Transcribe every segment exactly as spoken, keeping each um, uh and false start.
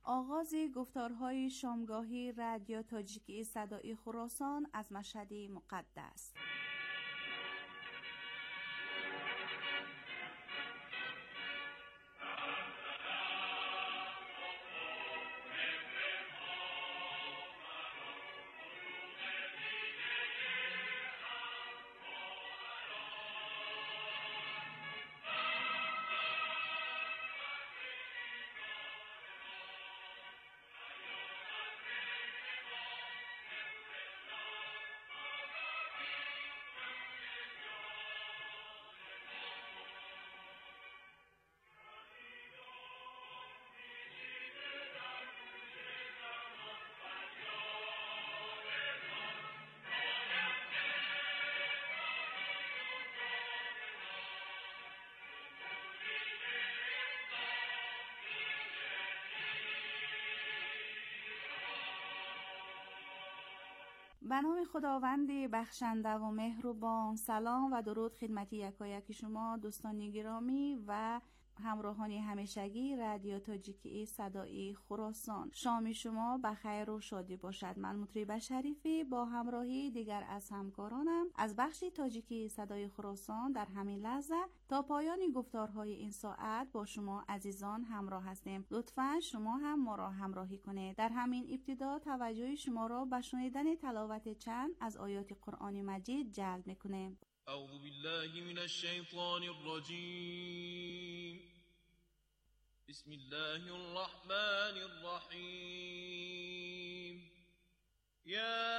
آغاز گفتارهای شامگاهی رادیو تاجیکی صدای خراسان از مشهد مقدس. به نام خداوند بخشنده و مهربان. سلام و درود خدمت یکایک شما دوستان گرامی و همراهان همیشگی رادیو تاجیکی صدای خراسان. شام شما بخیر و شادی باشد. من مطرب شریفی با همراهی دیگر از همکارانم از بخش تاجیکی صدای خراسان در همین لحظه تا پایان گفتارهای این ساعت با شما عزیزان همراه هستیم. لطفاً شما هم ما را همراهی کنید. در همین ابتدا توجه شما را به شنیدن تلاوت چند از آیات قرآن مجید جلب می‌کنیم. اعوذ بالله من الشیطان الرجیم. بسم الله الرحمن الرحیم. یا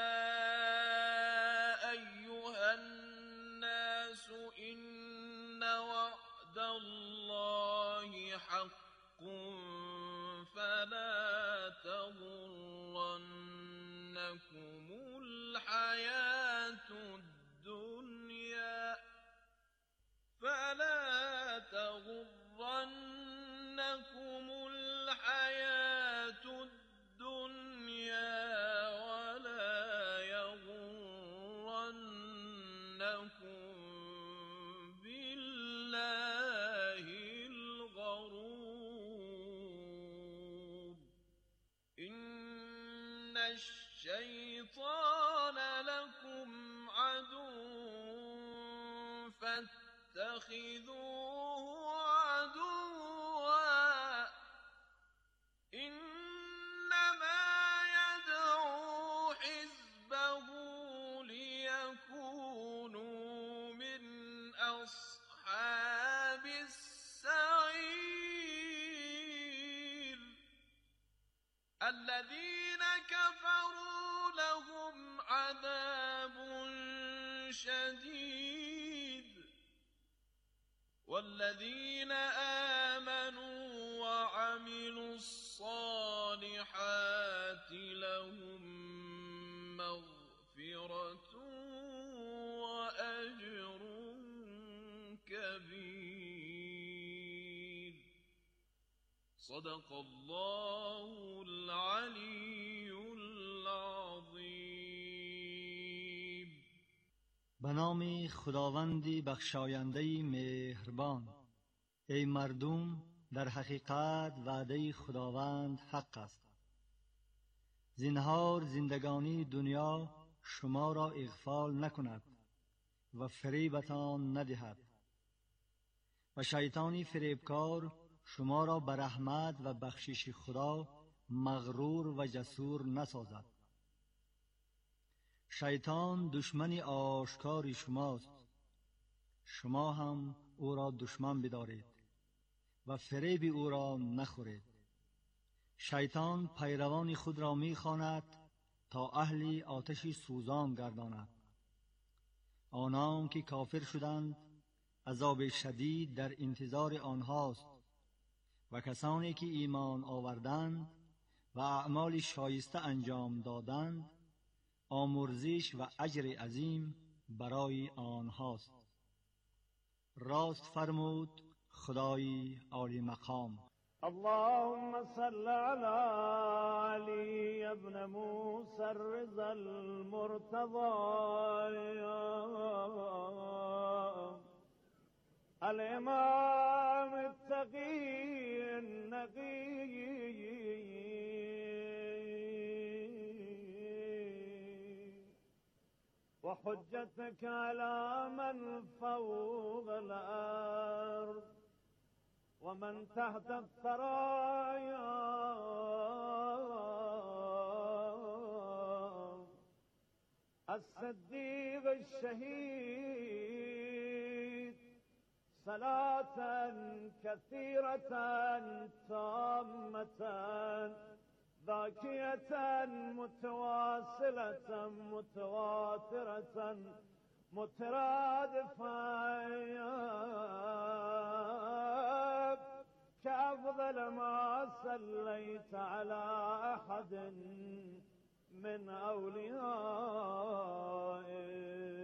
ایها الناس ان وعد الله حق فلا تغرنكم الحياة الدنيا فلا تغرنكم الحياة الدنيا ولا يغرنكم بالله الغرور. إن الشيطان لكم عدو فاتخذوه عدوا إنما يدعو حزبه ليكونوا من أصحاب السعير. الذين كفروا لهم عذاب شديد والذين آمنوا وعملوا الصالحات لهم مغفرة وأجر كبير. صدق الله العلي العظيم. به نام خداوندی بخشاینده مهربان. ای مردم، در حقیقت وعده خداوند حق است. زنهار زندگانی دنیا شما را اغفال نکند و فریبتان ندهد و شیطانی فریبکار شما را به رحمت و بخشش خدا مغرور و جسور نسازد. شیطان دشمن آشکار شماست، شما هم او را دشمن بدارید و فریب او را نخورید. شیطان پیروان خود را می‌خواند تا اهل آتش سوزان گرداند. آنان که کافر شدند عذاب شدید در انتظار آنهاست و کسانی که ایمان آوردند و اعمال شایسته انجام دادند آمرزش و اجر عظیم برای آنهاست. راست فرمود خدای عالی مقام. اللهم صل على علي ابن موسى الرضا المرتضى الإمام التقي النقي وحجتك على من فوق الأرض ومن تحت الثرايا الصديق الشهيد صلاة كثيرة تامة ذاكية متواصلة متواترة مترادفة كأفضل ما صليت على أحد من أوليائك.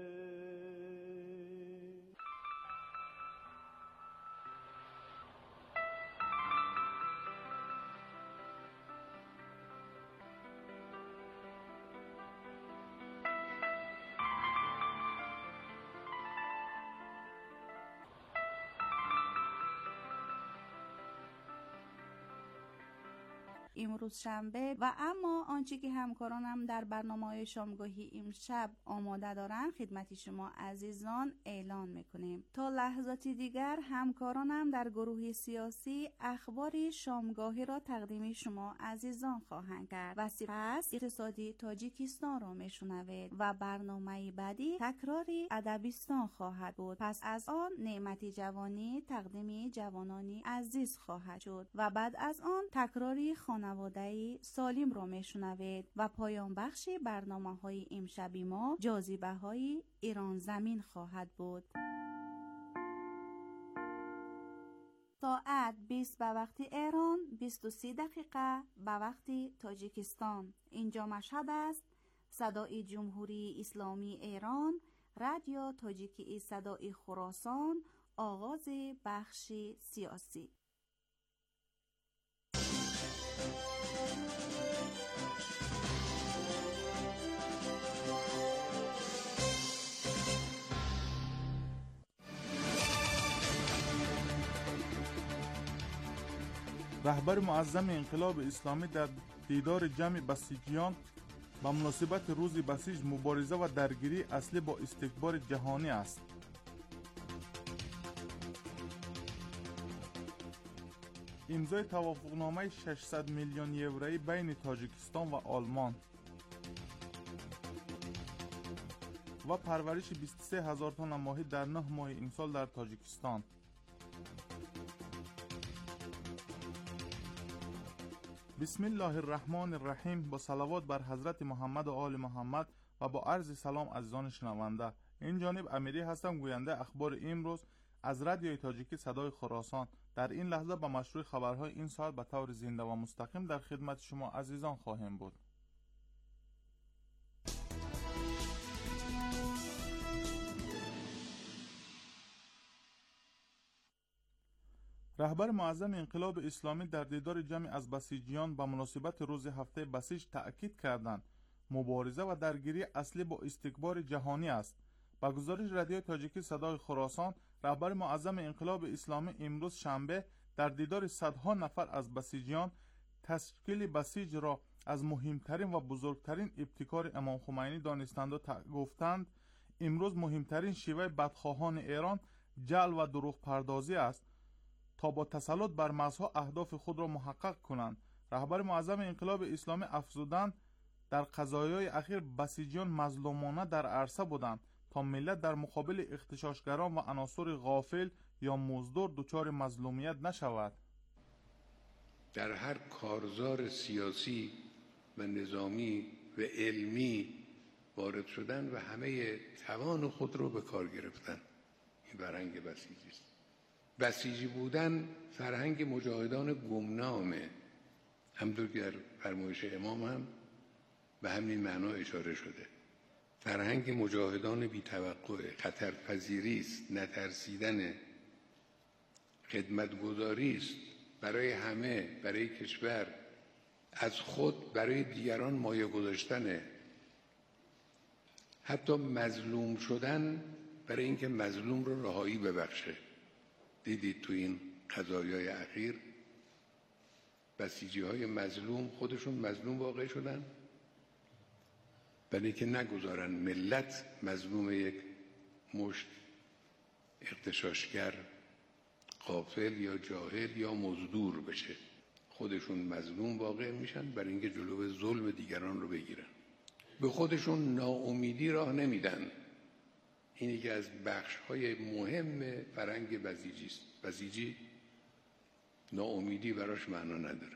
امروز شنبه و اما آنچه که همکارانم در برنامه شامگاهی امشب آماده دارند خدمت شما عزیزان اعلان میکنیم. تا لحظاتی دیگر همکارانم در گروه سیاسی اخبار شامگاهی را تقدیم شما عزیزان خواهند کرد و سپس اقتصادی تاجیکستان را میشنوید و برنامه بعدی تکراری ادبیستان خواهد بود. پس از آن نعمت جوانی تقدیم جوانانی عزیز خواهد شد و بعد از آن تکراری خانواده‌ای سالم را میشنوید و پایان بخش برنامه های امشبی ما جاذبه های ایران زمین خواهد بود. ساعت بیست به وقت ایران، بیست و سه دقیقه به وقت تاجیکستان. اینجا مشهد است. صدای جمهوری اسلامی ایران، رادیو تاجیکی صدای خراسان، آغاز بخش سیاسی. رهبر معظم انقلاب اسلامی در دیدار جمع بسیجیان به مناسبت روز بسیج مبارزه و درگیری اصلی با استکبار جهانی است. امضای توافقنامه ششصد میلیون یورویی بین تاجیکستان و آلمان و پرورش بیست و سه هزار تن ماهی در نه ماه امسال در تاجیکستان. بسم الله الرحمن الرحیم. با صلوات بر حضرت محمد و آل محمد و با عرض سلام عزیزان شنونده. این جانب امیری هستم، گوینده اخبار امروز از رادیوی تاجیکی صدای خراسان. در این لحظه با مشروع خبرهای این ساعت به طور زنده و مستقیم در خدمت شما عزیزان خواهیم بود. رهبر معظم انقلاب اسلامی در دیدار جمع از بسیجیان به مناسبت روز هفته بسیج تأکید کردند مبارزه و درگیری اصلی با استکبار جهانی است. با گزارش رادیو تاجیکی صدای خراسان، رهبر معظم انقلاب اسلامی امروز شنبه در دیدار صدها نفر از بسیجیان تشکیل بسیج را از مهمترین و بزرگترین ابتکار امام خمینی دانستند و گفتند امروز مهمترین شیوه بدخواهان ایران جعل و دروغ پردازی است تا با تسلط بر مرزها اهداف خود را محقق کنند. رهبر معظم انقلاب اسلامی افزودند در قضایای اخیر بسیجیان مظلومانه در عرصه بودند تا ملت در مقابل اغتشاشگران و عناصر غافل یا مزدور دچار مظلومیت نشود. در هر کارزار سیاسی و نظامی و علمی وارد شدن و همه توان خود را به کار گرفتن. این فرهنگ بسیجی است. بسیجی بودن فرهنگ مجاهدان گمنامه. همطور که در فرمایش امام هم به همین معنا اشاره شده. فرهنگ مجاهدان بی توقع، خطرپذیری است، نترسیدن، خدمتگزاری است برای همه، برای کشور، از خود برای دیگران مایه گذاشتنه، حتی مظلوم شدن برای اینکه مظلوم رو رهایی ببخشه. دیدید تو این قضایای اخیر بسیجی های مظلوم خودشون مظلوم واقع شدن برای که نگذارن ملت مظلوم یک مشت اغتشاشگر غافل یا جاهل یا مزدور بشه. خودشون مظلوم واقع میشن برای اینکه جلو ظلم دیگران رو بگیرن. به خودشون ناامیدی راه نمیدن. این یکی از بخش‌های مهم فرهنگ بسیجی است. بسیجی ناامیدی براش معنا نداره.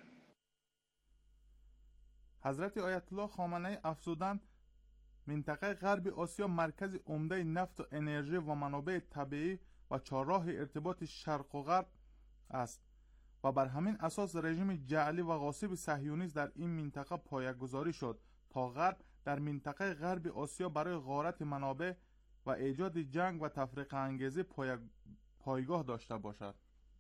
حضرت آیت الله خامنه‌ای افزودند منطقه غرب آسیا مرکز عمده نفت و انرژی و منابع طبیعی و چهارراه ارتباط شرق و غرب است و بر همین اساس رژیم جعلی و غاصب صهیونیست در این منطقه پایه‌گذاری شد تا غرب در منطقه غرب آسیا برای غارت منابع و ایجاد جنگ و تفرقه انگیزی پای... پایگاه داشته باشد.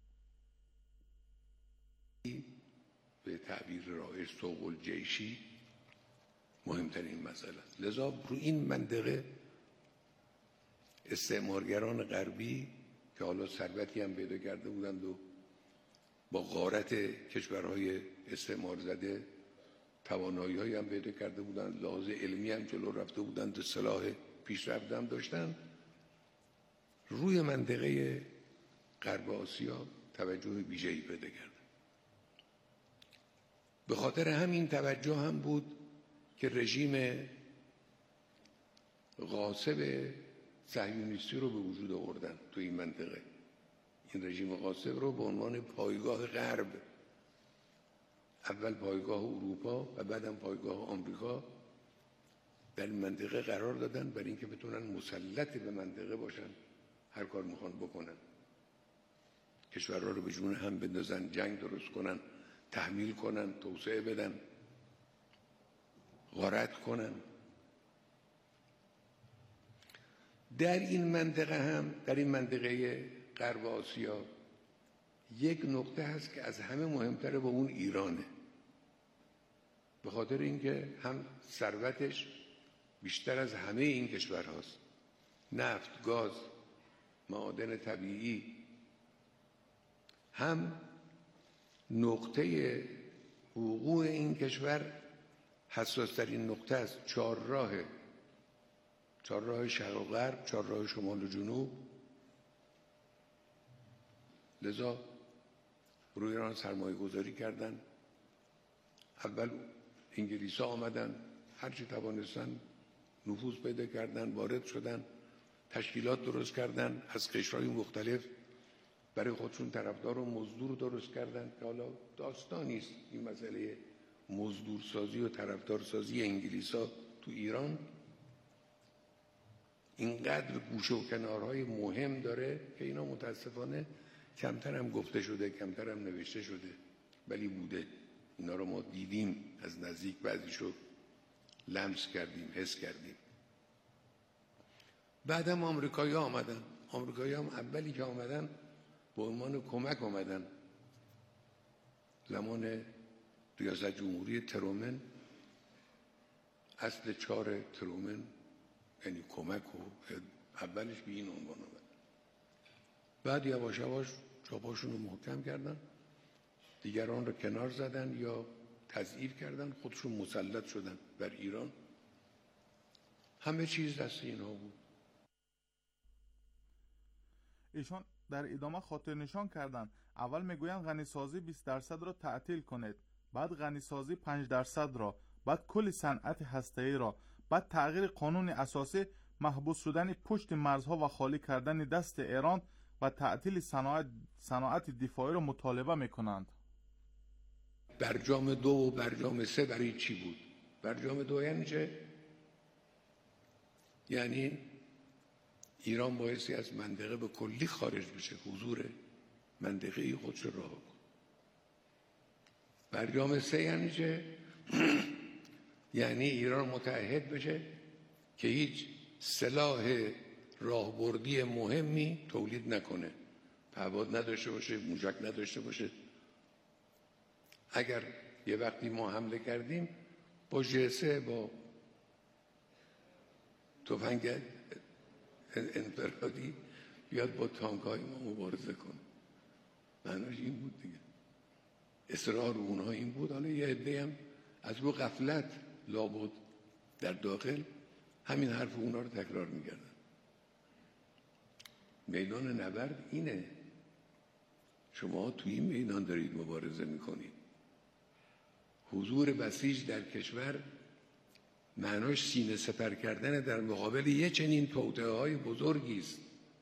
به تعبیر رایج سوق الجیشی مهمترین مسئله است. لذا رو این منطقه استعمارگران غربی که حالا ثروتی هم پیدا کرده بودند و با غارت کشورهای استعمار زده توانایی هایی هم پیدا کرده بودند، لحاظ علمی هم جلو رفته بودند، سلاح پیشرفته هم داشتن، روی منطقه غرب آسیا توجه ویژه‌ای پیدا کرد. به خاطر همین توجه هم بود که رژیم غاصب صهیونیستی رو به وجود آوردن تو این منطقه. این رژیم غاصب رو به عنوان پایگاه غرب، اول پایگاه اروپا و بعدم پایگاه آمریکا، در این منطقه قرار دادن برای اینکه بتونن مسلط به منطقه باشن، هر کار میخوان بکنن، کشورها رو به جون هم بندازن، جنگ درست کنن، تحمیل کنن، توسعه بدن، غارت کنن. در این منطقه هم، در این منطقه غرب آسیا یک نقطه هست که از همه مهمتره با اون ایرانه. به خاطر اینکه هم ثروتش بیشتر از همه این کشور هاست، نفت، گاز، معادن طبیعی، هم نقطه وقوع این کشور حساسترین نقطه است. چهار راه چهار راه شرق و غرب، چهار راه شمال و جنوب. لذا روی ایران سرمایه گذاری کردن. اول انگلیس ها آمدن، هرچی توانستن نفوذ پیدا کردن، وارد شدن، تشکیلات درست کردن، از قشرهای مختلف برای خودشون طرفدار و مزدور درست کردن که حالا داستانی است این مسئله مزدورسازی و طرفدارسازی انگلیس ها تو ایران. اینقدر گوشه و کنارهای مهم داره که اینا متاسفانه کمتر هم گفته شده، کمتر هم نوشته شده، ولی بوده. اینا رو ما دیدیم از نزدیک، بعضیشو لمس کردیم، حس کردیم. بعدم آمریکایی ها آمدن. آمریکایی هم اولی که آمدن به عنوان کمک آمدن. زمان ریاست جمهوری ترومن، اصل چهار ترومن یعنی کمک، و اولش به این عنوان آمد. بعد یواش یواش چاپاشون رو محکم کردن، دیگران رو کنار زدن یا تضعیف کردن، خودشون مسلط شدن بر ایران. همه چیز دست اینها بود. ایشان در ادامه خاطر نشان کردند اول میگویند غنیسازی بیست درصد را تعطیل کنید، بعد غنیسازی پنج درصد را، بعد کل صنعت هسته‌ای را، بعد تغییر قانون اساسی، محبوس شدن پشت مرزها و خالی کردن دست ایران و تعطیل صنایع صنایع دفاعی را مطالبه میکنند. برجام دو و برجام سه برای چی بود؟ برجام دو یعنی چه؟ یعنی ایران بایستی از منطقه به کلی خارج بشه، حضور منطقه‌ای خودش رها کن. برجام سه یعنی چه؟ یعنی ایران متعهد بشه که هیچ سلاح راهبردی مهمی تولید نکنه، پهپاد نداشته باشه، موشک نداشته باشه. اگر یه وقتی ما حمله کردیم با جسه، با تفنگ انفرادی بیاد با تانک‌های ما مبارزه کنه. معناش این بود دیگه. اصرار اونها این بود. حالا یه عده هم از رو غفلت لابد در داخل همین حرف اونا رو تکرار می‌کردن. میدان نبرد اینه. شما توی این میدان دارید مبارزه میکنید. حضور بسیج در کشور معناش سینه سپر کردن در مقابل یه چنین توطئه‌های بزرگی است.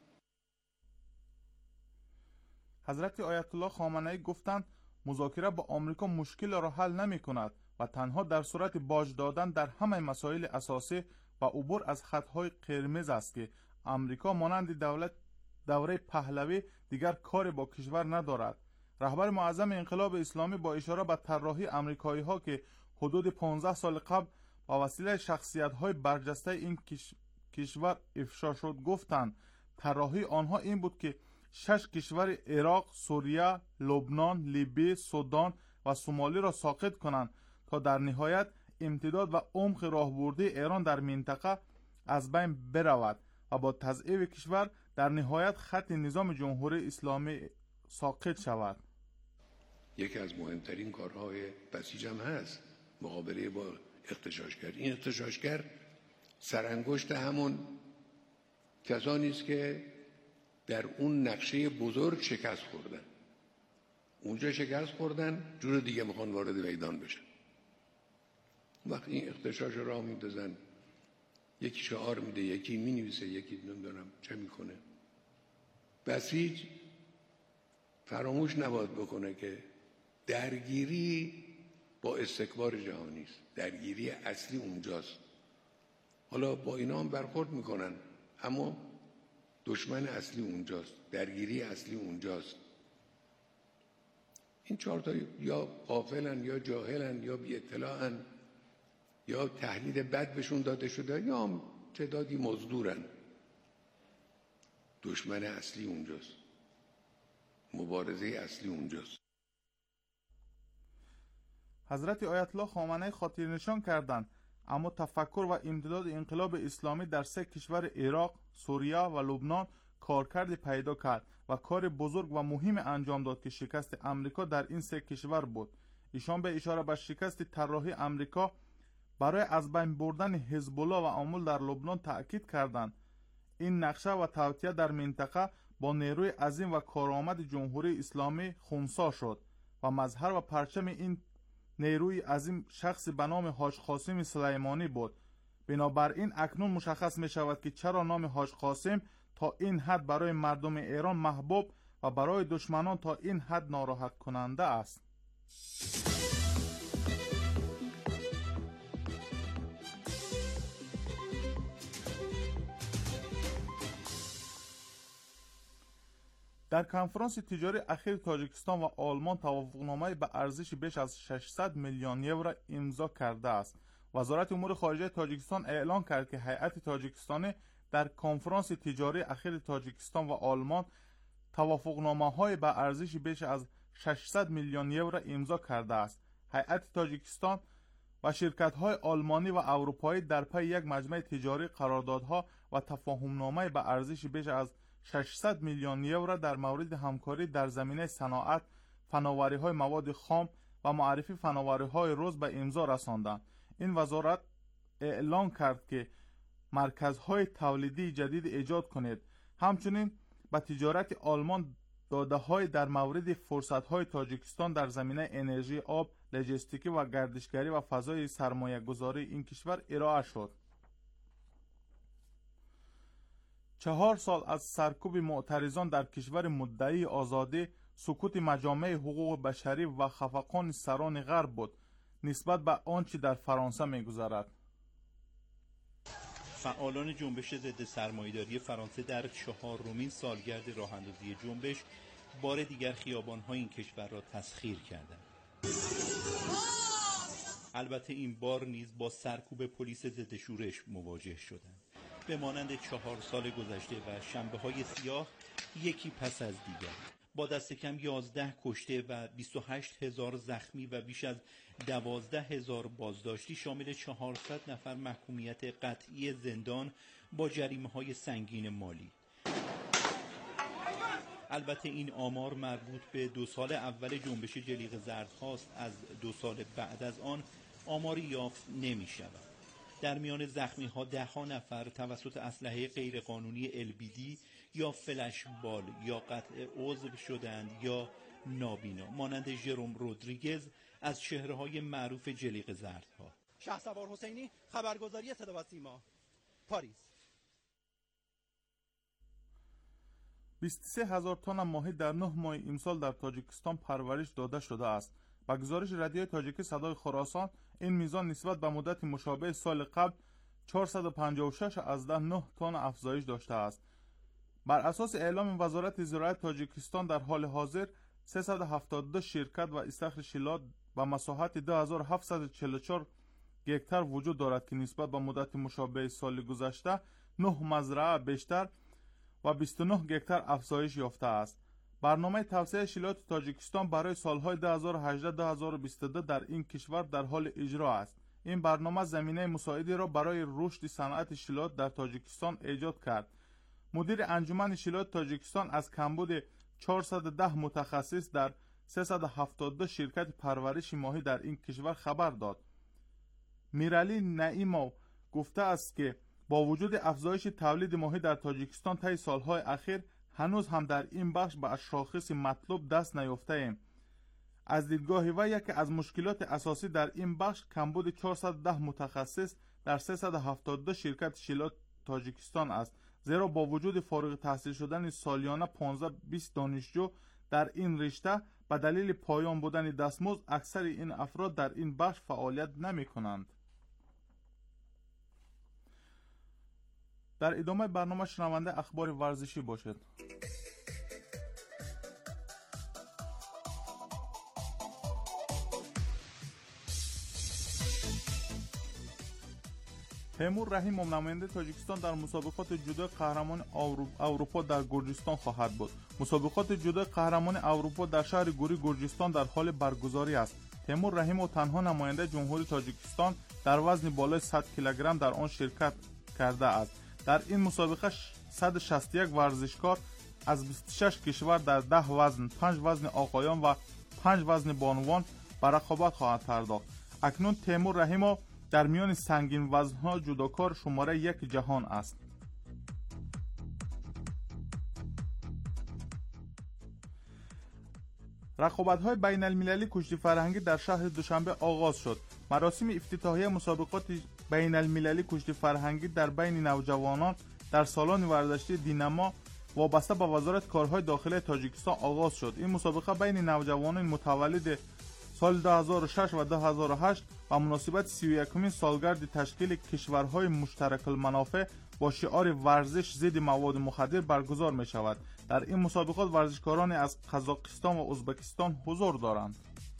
حضرت آیت الله خامنه‌ای گفتند مذاکره با آمریکا مشکل را حل نمی کند و تنها در صورت باج دادن در همه مسائل اساسی و عبور از خطهای قرمز است که آمریکا مانند دولت دوره پهلوی دیگر کاری با کشور ندارد. رهبر معظم انقلاب اسلامی با اشاره به طراحی آمریکایی ها که حدود پانزده سال قبل با وسیله شخصیت های برجسته این کش... کشور افشا شد گفتند طراحی آنها این بود که شش کشور عراق، سوریه، لبنان، لیبی، سودان و سومالی را ساقط کنند تا در نهایت امتداد و عمق راهبردی ایران در منطقه از بین برود و با تضعیف کشور در نهایت خط نظام جمهوری اسلامی ساقط شود. یکی از مهمترین کارهای بسیج هم هست مقابله با اغتشاشگر. این اغتشاشگر سرانگشت همون کسانی است که در اون نقشه بزرگ شکست خوردن. اونجا شکست خوردن، جور دیگه میخوان وارد میدان بشن. وقتی این اغتشاش راه میندازن، یکی شعار میده، یکی مینویسه، یکی نمیدونم چه میکنه. بسیج فراموش نباید بکنه که درگیری با استکبار جهانی است. درگیری اصلی اونجاست. حالا با اینا هم برخورد میکنن، اما دشمن اصلی اونجاست. درگیری اصلی اونجاست. این چهار تا یا غافلن یا جاهلن یا بی اطلاعن یا تحلیل بد بهشون داده شده یا هم تعدادی مزدورن. دشمن اصلی اونجاست. مبارزه اصلی اونجاست. حضرت آیت الله خامنه‌ای خاطر نشان کردند اما تفکر و امتداد انقلاب اسلامی در سه کشور عراق، سوریه و لبنان کارکرد پیدا کرد و کار بزرگ و مهم انجام داد که شکست امریکا در این سه کشور بود. ایشان به اشاره به شکست طراحی امریکا برای از بین بردن حزب الله و آمل در لبنان تأکید کردند. این نقشه و توطئه در منطقه با نیروی عظیم و کارآمد جمهوری اسلامی خنثی شد و مظهر و پرچم این نیروی عظیم شخصی به نام حاج قاسم سلیمانی بود. بنابراین اکنون مشخص می شود که چرا نام حاج قاسم تا این حد برای مردم ایران محبوب و برای دشمنان تا این حد ناراحت کننده است. در کنفرانس تجاری اخیر تاجیکستان و آلمان توافقنامه به ارزش بیش از ششصد میلیون یورو امضا کرده است. وزارت امور خارجه تاجیکستان اعلام کرد که هیئت تاجیکستانی در کنفرانس تجاری اخیر تاجیکستان و آلمان توافقنامه‌های به ارزش بیش از ششصد میلیون یورو امضا کرده است. هیئت تاجیکستان و شرکت‌های آلمانی و اروپایی در پی یک مجمع تجاری قراردادها و تفاهمنامه به ارزش بیش از ششصد میلیون یورو در مورد همکاری در زمینه صنعت، فناوری‌های مواد خام و معرفی فناوری‌های روز به امضا رساندند. این وزارت اعلام کرد که مرکزهای تولیدی جدید ایجاد کنید. همچنین به تجارت آلمان داده‌های در مورد فرصت‌های تاجیکستان در زمینه انرژی، آب، لوجستیکی و گردشگری و فضای سرمایه‌گذاری این کشور ارائه شد. چهار سال از سرکوب معترضان در کشور مدعی آزادی، سکوت مجامع حقوق بشری و خفقان سران غرب بود نسبت به آنچه در فرانسه می‌گذرد. فعالان جنبش ضد سرمایه‌داری فرانسه در چهارمین سالگرد راه‌اندازی جنبش بار دیگر خیابان‌های این کشور را تسخیر کردند. البته این بار نیز با سرکوب پلیس ضد شورش مواجه شدند. به مانند چهار سال گذشته و شنبه‌های سیاه یکی پس از دیگر با دست کم یازده کشته و بیست و هشت هزار زخمی و بیش از دوازده هزار بازداشتی شامل چهارصد نفر محکومیت قطعی زندان با جریمه‌های سنگین مالی. البته این آمار مربوط به دو سال اول جنبش جلیقه زرد هاست. از دو سال بعد از آن آماری یافت نمی شود. در میان زخمی ها ده ها نفر توسط اسلحه غیرقانونی ال بی دی یا فلش بال یا قطع عضو شدند یا نابینا، مانند ژروم رودریگز از چهره‌های معروف جلیق زردها. شهسوار حسینی، خبرگزاری صدا و سیما، پاریس. بیست و سه هزار تن ماهی در نه ماه امسال در تاجیکستان پرورش داده شده است. با گزارش رادیوی تاجیکی صدای خراسان، این میزان نسبت به مدت مشابه سال قبل چهارصد و پنجاه و شش ازده نه تن افزایش داشته است. بر اساس اعلام وزارت زراعت تاجیکستان، در حال حاضر سیصد و هفتاد و دو شرکت و استخر شیلات با مساحت دو هزار و هفتصد و چهل و چهار گکتار وجود دارد که نسبت به مدت مشابه سال گذشته نه مزرعه بیشتر و بیست و نه گکتار افزایش یافته است. برنامه توسعه شیلات تاجیکستان برای سالهای دو هزار و هجده تا دو هزار و بیست و دو در این کشور در حال اجرا است. این برنامه زمینه مساعدی را برای رشد صنعت شیلات در تاجیکستان ایجاد کرد. مدیر انجمن شیلات تاجیکستان از کمبود چهارصد و ده متخصص در سیصد و هفتاد و دو شرکت پرورش ماهی در این کشور خبر داد. میرالی نعیمو گفته است که با وجود افزایش تولید ماهی در تاجیکستان طی سالهای اخیر، هنوز هم در این بخش به شاخص مطلوب دست نیافته ایم. از دیدگاه وی یکی از مشکلات اساسی در این بخش کمبود چهارصد و ده متخصص در سیصد و هفتاد و دو شرکت شیلات تاجیکستان است، زیرا با وجود فارغ التحصیل شدن سالیانه پانزده بیست دانشجو در این رشته، به دلیل پایان بودن دستمزد اکثر این افراد در این بخش فعالیت نمی کنند. در ادامه برنامه شنونده اخبار ورزشی باشد. تیمور رحیموف نماینده تاجیکستان در مسابقات جودو قهرمان اروپا در گرجستان خواهد بود. مسابقات جودو قهرمان اروپا در شهر گوری گرجستان در حال برگزاری است. تیمور رحیموف تنها نماینده جمهوری تاجیکستان در وزن بالای صد کیلوگرم در آن شرکت کرده است. در این مسابقه صد و شصت و یک ورزشکار از بیست و شش کشور در ده وزن، پنج وزن آقایان و پنج وزن بانوان به رقابت خواهد پرداخت. اکنون تیمور رحیموف در میان سنگین وزن‌ها جودوکار شماره یک جهان است. رقابت‌های بین المللی کشتی فرهنگی در شهر دوشنبه آغاز شد. مراسم افتتاحیه مسابقات بین المللی کشتی فرهنگی در بین نوجوانان در سالن ورزشی دینما وابسته به وزارت کارهای داخلی تاجیکستان آغاز شد. این مسابقه بین نوجوانان متولد سال دو هزار و شش و دو هزار و هشت و مناسبت سی و یکمین سالگرد تشکیل کشورهای مشترک المنافع با شعار ورزش ضد مواد مخدر برگزار می شود. در این مسابقات ورزشکاران از قزاقستان و ازبکستان حضور دارند.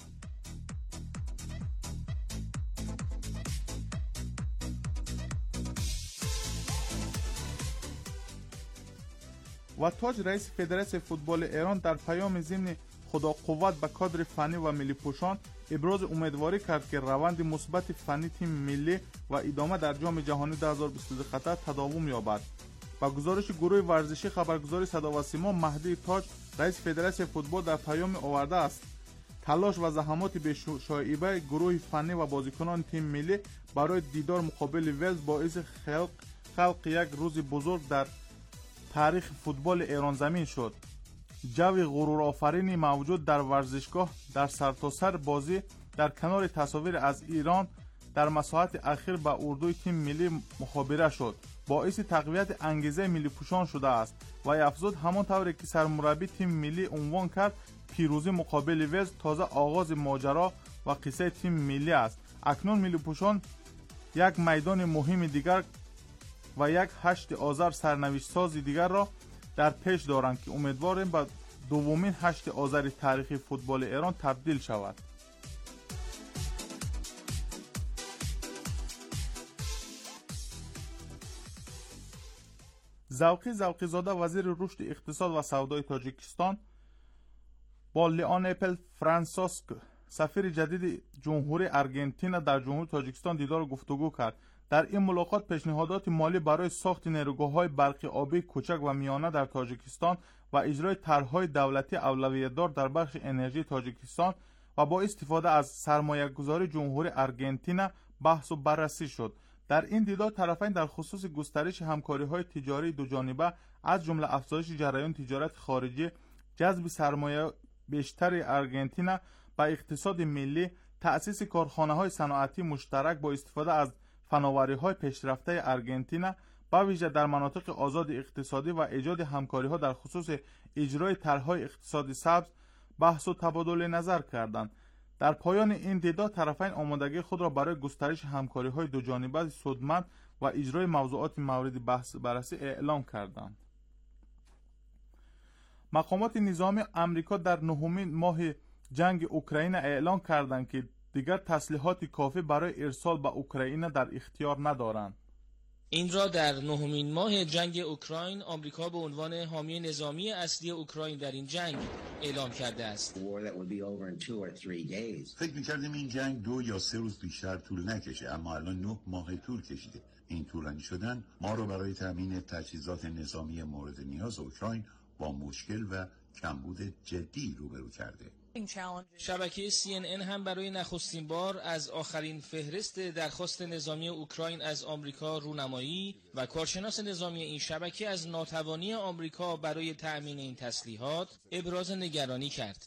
و تاج رئیس فدراسیون فوتبال ایران در پیام ضمن خدا قوت به کادر فنی و ملی پوشان ابراز امیدواری کرد که روند مثبت فنی تیم ملی و ادامه در جام جهانی دو هزار و بیست و دو قطر تداوم یابد. با گزارش گروه ورزشی خبرگزاری صدا و سیما، مهدی تاج رئیس فدراسیون فوتبال در پیام آورده است تلاش و زحمات بی‌شایبه گروه فنی و بازیکنان تیم ملی برای دیدار مقابل ولز باعث خلق خلق یک روز بزرگ در تاریخ فوتبال ایران زمین شد. جوی غرور آفرینی موجود در ورزشگاه در سرتاسر بازی در کنار تصاویر از ایران در مساحت اخیر با اردوی تیم ملی مخابره شد، باعث تقویت انگیزه ملی پوشان شده است و افزود همان طوری که سرمربی تیم ملی عنوان کرد پیروزی مقابل ولز تازه آغاز ماجرا و قصه تیم ملی است. اکنون ملی پوشان یک میدان مهم دیگر و یک هشت آذر سرنوشت ساز دیگر را در پیش دارند که امیدواریم به دومین هشت آذر تاریخی فوتبال ایران تبدیل شود. زوقی زوقی زاده وزیر رشد اقتصاد و سودای تاجیکستان با لیانپل فرانسیسک سفیر جدید جمهوری آرژانتین در جمهوری تاجیکستان دیدار و گفتگو کرد. در این ملاقات پیشنهادات مالی برای ساخت نیروگاه‌های برقی آبی کوچک و میانه در تاجیکستان و اجرای طرح‌های دولتی اولویت‌دار در بخش انرژی تاجیکستان و با استفاده از سرمایه‌گذاری جمهوری آرژانتین بحث و بررسی شد. در این دیدار طرفین در خصوص گسترش همکاری‌های تجاری دوجانبه از جمله افزایش جریان تجارت خارجی، جذب سرمایه بیشتر آرژانتین به اقتصاد ملی، تأسیس کارخانه‌های صنعتی مشترک با استفاده از فناوری‌های پیشرفته آرژانتین به ویژه در مناطق آزاد اقتصادی و ایجاد همکاری‌ها در خصوص اجرای طرح‌های اقتصادی سبز بحث و تبادل نظر کردند. در پایان این دیدار طرفین آمادگی خود را برای گسترش همکاری‌های دوجانبه سودمند و اجرای موضوعات مورد بحث بررسی اعلام کردند. مقامات نظامی آمریکا در نهمین ماه جنگ اوکراین اعلام کردند که دیگر تسلیحات کافی برای ارسال به اوکراین در اختیار ندارند. این را در نهمین ماه جنگ اوکراین آمریکا به عنوان حامی نظامی اصلی اوکراین در این جنگ اعلام کرده است. فکر می‌کردیم این جنگ دو یا سه روز بیشتر طول نکشه، اما الان نه ماه طول کشیده. این طولانی شدن ما را برای تامین تجهیزات نظامی مورد نیاز اوکراین با مشکل و کمبود جدی روبرو کرده. شبکه سی ان ان هم برای نخستین بار از آخرین فهرست درخواست نظامی اوکراین از آمریکا رونمایی و کارشناس نظامی این شبکه از ناتوانی آمریکا برای تأمین این تسلیحات ابراز نگرانی کرد.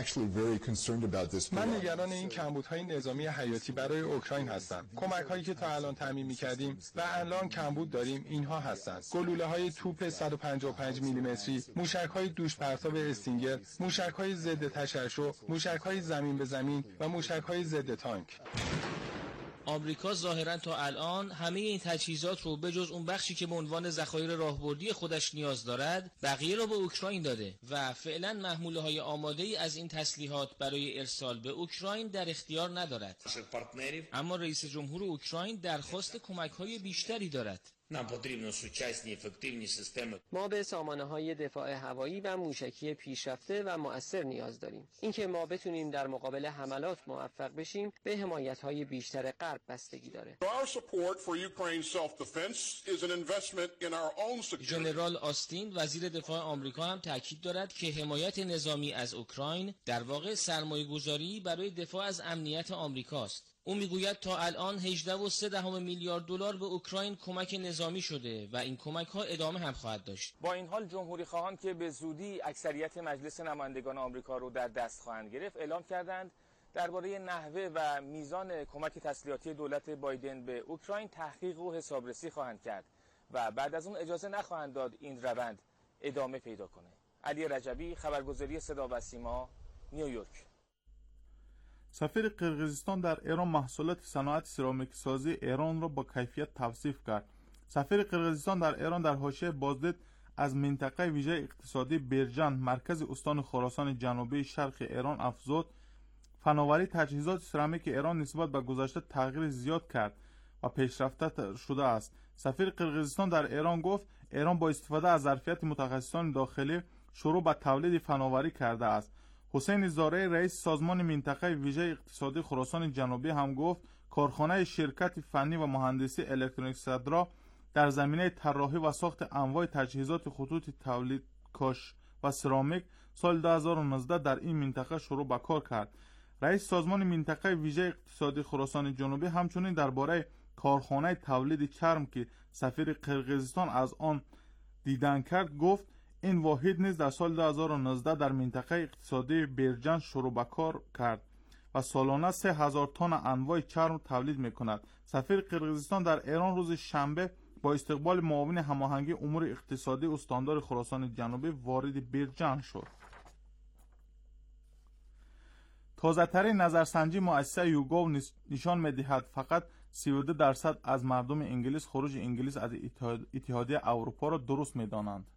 من نگران این کمبودهای نظامی حیاتی برای اوکراین هستم. کمک‌هایی که تا الان تامین می‌کردیم و الان کمبود داریم اینها هستند: گلوله‌های توپ صد و پنجاه و پنج میلیمتری، موشک‌های دوش پرتاب استینگر، موشک‌های ضد تشعشع، موشک‌های زمین به زمین و موشک‌های ضد تانک. آمریکا ظاهراً تا الان همه این تجهیزات رو به جز اون بخشی که به عنوان ذخایر راهبردی خودش نیاز دارد، بقیه را به اوکراین داده و فعلا محموله‌های آماده‌ای از این تسلیحات برای ارسال به اوکراین در اختیار ندارد. اما رئیس جمهور اوکراین درخواست کمک‌های بیشتری دارد. ما به سامانه‌های دفاع هوایی و موشکی پیشرفته و مؤثر نیاز داریم. اینکه ما بتونیم در مقابل حملات موفق بشیم به حمایت‌های بیشتر غرب بستگی داره. ژنرال آستین وزیر دفاع آمریکا هم تاکید دارد که حمایت نظامی از اوکراین در واقع سرمایه‌گذاری برای دفاع از امنیت آمریکاست. او میگوید تا الان هجده و سه دهم میلیارد دلار به اوکراین کمک نظامی شده و این کمک ها ادامه هم خواهد داشت. با این حال جمهوری خواهان که به زودی اکثریت مجلس نمایندگان آمریکا رو در دست خواهند گرفت اعلام کردند درباره نحوه و میزان کمک تسلیحاتی دولت بایدن به اوکراین تحقیق و حسابرسی خواهند کرد و بعد از اون اجازه نخواهند داد این روند ادامه پیدا کنه. علی رجبی، خبرگزاری صدا و سیما، نیویورک. سفیر قرقیزستان در ایران محصولات صنعت سرامیک سازی ایران را با کیفیت توصیف کرد. سفیر قرقیزستان در ایران در حاشیه بازدید از منطقه ویژه اقتصادی بیرجان مرکز استان خراسان جنوبی شرق ایران افزود فناوری تجهیزات سرامیک ایران نسبت به گذشته تغییر زیاد کرد و پیشرفته شده است. سفیر قرقیزستان در ایران گفت ایران با استفاده از ظرفیت متخصصان داخلی شروع به تولید فناوری کرده است. حسین زارعی رئیس سازمان منطقه ویژه اقتصادی خراسان جنوبی هم گفت کارخانه شرکت فنی و مهندسی الکترونیک صدرا در زمینه طراحی و ساخت انواع تجهیزات خطوط تولید کاش و سرامیک سال دو هزار و نوزده در این منطقه شروع به کار کرد. رئیس سازمان منطقه ویژه اقتصادی خراسان جنوبی همچنین درباره کارخانه تولید چرم که سفیر قرقیزستان از آن دیدن کرد گفت این واحد نیز در سال دو هزار و نوزده در منطقه اقتصادی بیرجان شروع به کار کرد و سالانه سه هزار تن انواع چرم تولید می‌کند. سفیر قرقیزستان در ایران روز شنبه با استقبال معاون هماهنگی امور اقتصادی استاندار خراسان جنوبی وارد بیرجان شد. تازه‌ترین نظرسنجی مؤسسه یوگاو نشان می‌دهد فقط سی و دو درصد از مردم انگلیس خروج انگلیس از اتحادیه اروپا را درست می‌دانند.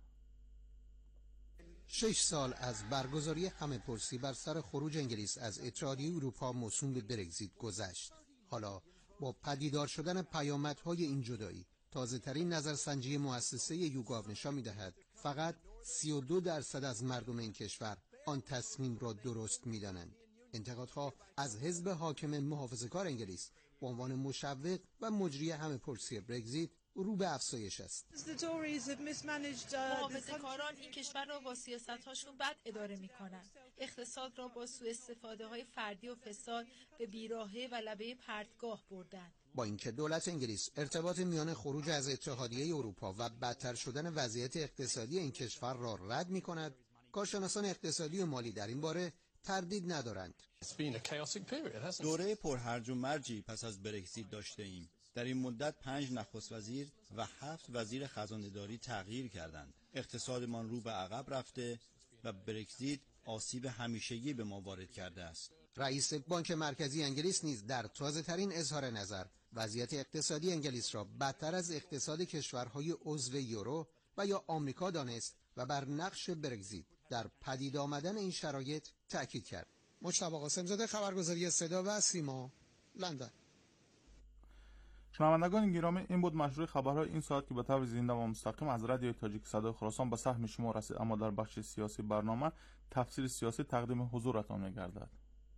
شش سال از برگزاری همه‌پرسی بر سر خروج انگلیس از اتحادیه اروپا موسوم به برگزیت گذشت. حالا با پدیدار شدن پیامدهای این جدایی تازه‌ترین نظرسنجی مؤسسه یوگاو نشان می‌دهد فقط سی و دو درصد از مردم این کشور آن تصمیم را درست می‌دانند. انتقادها از حزب حاکم محافظه‌کار انگلیس به عنوان مشوق و مجری همه‌پرسی برگزیت رو به افزایش است. محافظه‌کاران این کشور را با سیاست‌هاشون بد اداره می‌کنند. اقتصاد را با سوء استفاده‌های فردی و فساد به بیراهه و لبه پرتگاه بردند. با اینکه دولت انگلیس ارتباط میان خروج از اتحادیه اروپا و بدتر شدن وضعیت اقتصادی این کشور را رد می‌کند، کارشناسان اقتصادی و مالی در این باره تردید ندارند. دوره پرهرج و مرجی پس از برگزیت داشته ایم. در این مدت پنج نخست وزیر و هفت وزیر خزانه‌داری تغییر کردند. اقتصادمان رو به عقب رفته و برگزیت آسیب همیشگی به ما وارد کرده است. رئیس بانک مرکزی انگلیس نیز در تازه‌ترین اظهار نظر وضعیت اقتصادی انگلیس را بدتر از اقتصاد کشورهای عضو یورو و یا آمریکا دانست و بر نقش برگزیت در پدید آمدن این شرایط تأکید کرد. مجتبی قاسم‌زاده، خبرگزاری صدا و سیما، لندن. شنوندگان گرامی، این بود مشروع خبرهای این ساعت که به طور زنده و مستقیم از رادیو تاجیک صدای خراسان به سهم شما رسید. اما در بخش سیاسی برنامه تفسیر سیاسی تقدیم حضورتان می‌گردد.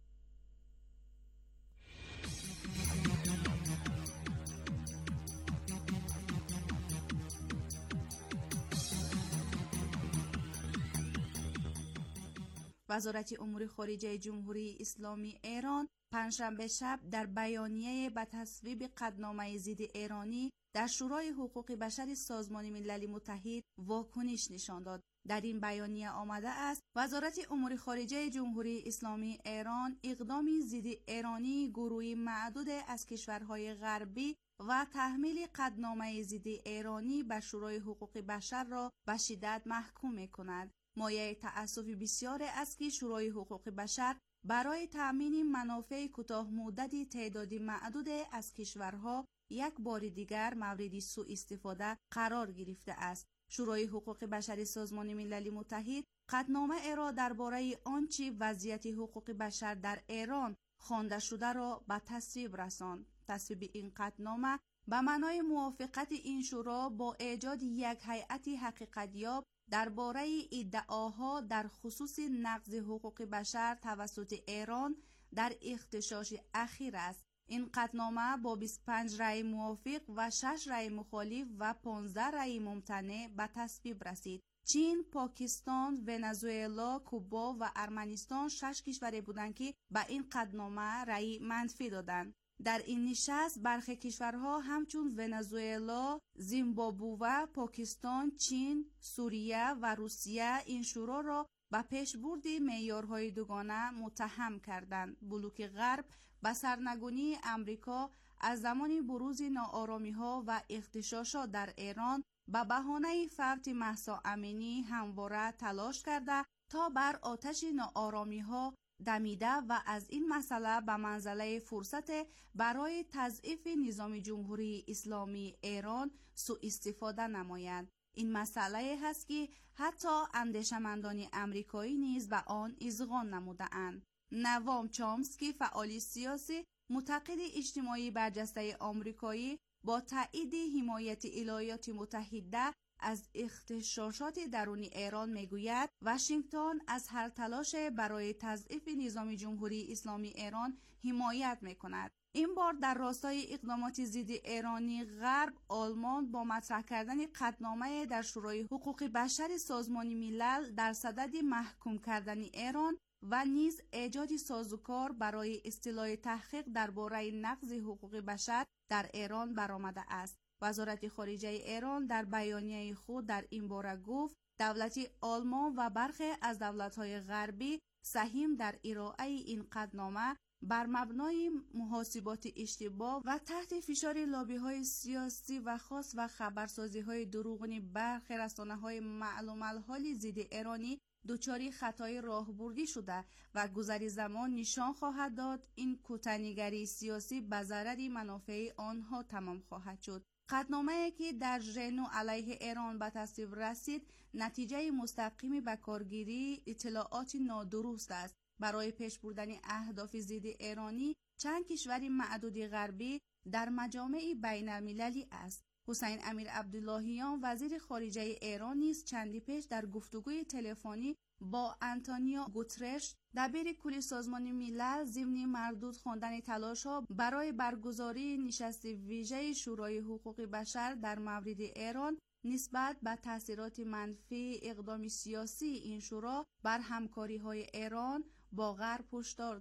وزارت امور خارجه جمهوری اسلامی ایران پنجشنبه شب در بیانیه به تصویب قطعنامه ضد ایرانی در شورای حقوق بشر سازمان ملل متحد واکنش نشان داد. در این بیانیه آمده است وزارت امور خارجه جمهوری اسلامی ایران اقدامی ضد ایرانی گروهی معدود از کشورهای غربی و تحمیل قطعنامه ضد ایرانی به شورای حقوق بشر را به شدت محکوم می‌کند. مایه تأسف بسیار است که شورای حقوق بشر برای تأمین منافع کوتاه مدت تعدادی معدود از کشورها یک بار دیگر مورد سوء استفاده قرار گرفته است. شورای حقوق بشر سازمان ملل متحد قطعنامه را درباره آنچه وضعیت حقوق بشر در ایران خوانده شده را به تصویب رساند. تصویب این قطعنامه به معنای موافقت این شورا با ایجاد یک هیئت حقیقتیاب درباره ادعاها در خصوص نقض حقوق بشر توسط ایران در اغتشاش اخیر است. این قطعنامه با بیست و پنج رأی موافق و شش رأی مخالف و پانزده رأی ممتنع به تصویب رسید. چین، پاکستان، ونزوئلا، کوبا و ارمنستان شش کشوری بودند که به این قطعنامه رأی منفی دادند. در این نشست برخی کشورها همچون ونزوئلا، زیمبابوه، پاکستان، چین، سوریه و روسیه این شورا را به پیشبرد معیارهای دوگانه متهم کردند. بلوک غرب به سرنگونی امریکا از زمان بروز ناآرامی‌ها و اغتشاشات در ایران به بهانه فوت مهسا امینی همواره تلاش کرده تا بر آتش ناآرامی‌ها دمیده و از این مسئله به منزله فرصت برای تضعیف نظام جمهوری اسلامی ایران سوء استفاده نمایند. این مسئله هست که حتی اندیشمندان امریکایی نیز به آن اذعان نموده اند. نوام چامسکی، فعال سیاسی معتقد اجتماعی برجسته آمریکایی، با تایید حمایت ایالات متحده از اغتشاشات درونی ایران میگوید واشنگتن از هر تلاش برای تضعیف نظام جمهوری اسلامی ایران حمایت میکند. این بار در راستای اقدامات ضد ایرانی غرب، آلمان با مطرح کردن قطعنامه در شورای حقوق بشر سازمان ملل در صدد محکوم کردن ایران و نیز ایجاد سازوکار برای اصلاح تحقیق درباره نقض حقوق بشر در ایران برآمده است. وزارت خارجه ایران در بیانیه خود در این باره گفت دولت آلمان و برخی از دولت‌های غربی سهیم در ارائه این قطعنامه بر مبنای محاسبات اشتباه و تحت فشار لابی‌های سیاسی و خاص و خبرسازی‌های دروغین برخی رسانه‌های معلوم الحال ضد ایرانی دچار خطای راهبردی شده و گذر زمان نشان خواهد داد این کوتاه‌نگری سیاسی به ضرر منافع آنها تمام خواهد شد. قطعنامه‌ای که در ژنو علیه ایران به تصویب رسید نتیجه مستقیمی به کارگیری اطلاعات نادرست است. برای پیش بردن اهداف ضد ایرانی چند کشور معدود غربی در مجامع بین المللی است. حسین امیر عبداللهیان وزیر خارجه ایران نیز چندی پیش در گفتگوی تلفنی با آنتونیو گوترش دبیر کل سازمان ملل ضمن مردود خواندن تلاش‌ها برای برگزاری نشست ویژه شورای حقوق بشر در مورد ایران نسبت به تاثیرات منفی اقدام سیاسی این شورا بر همکاری‌های ایران با غرب هشدار داد.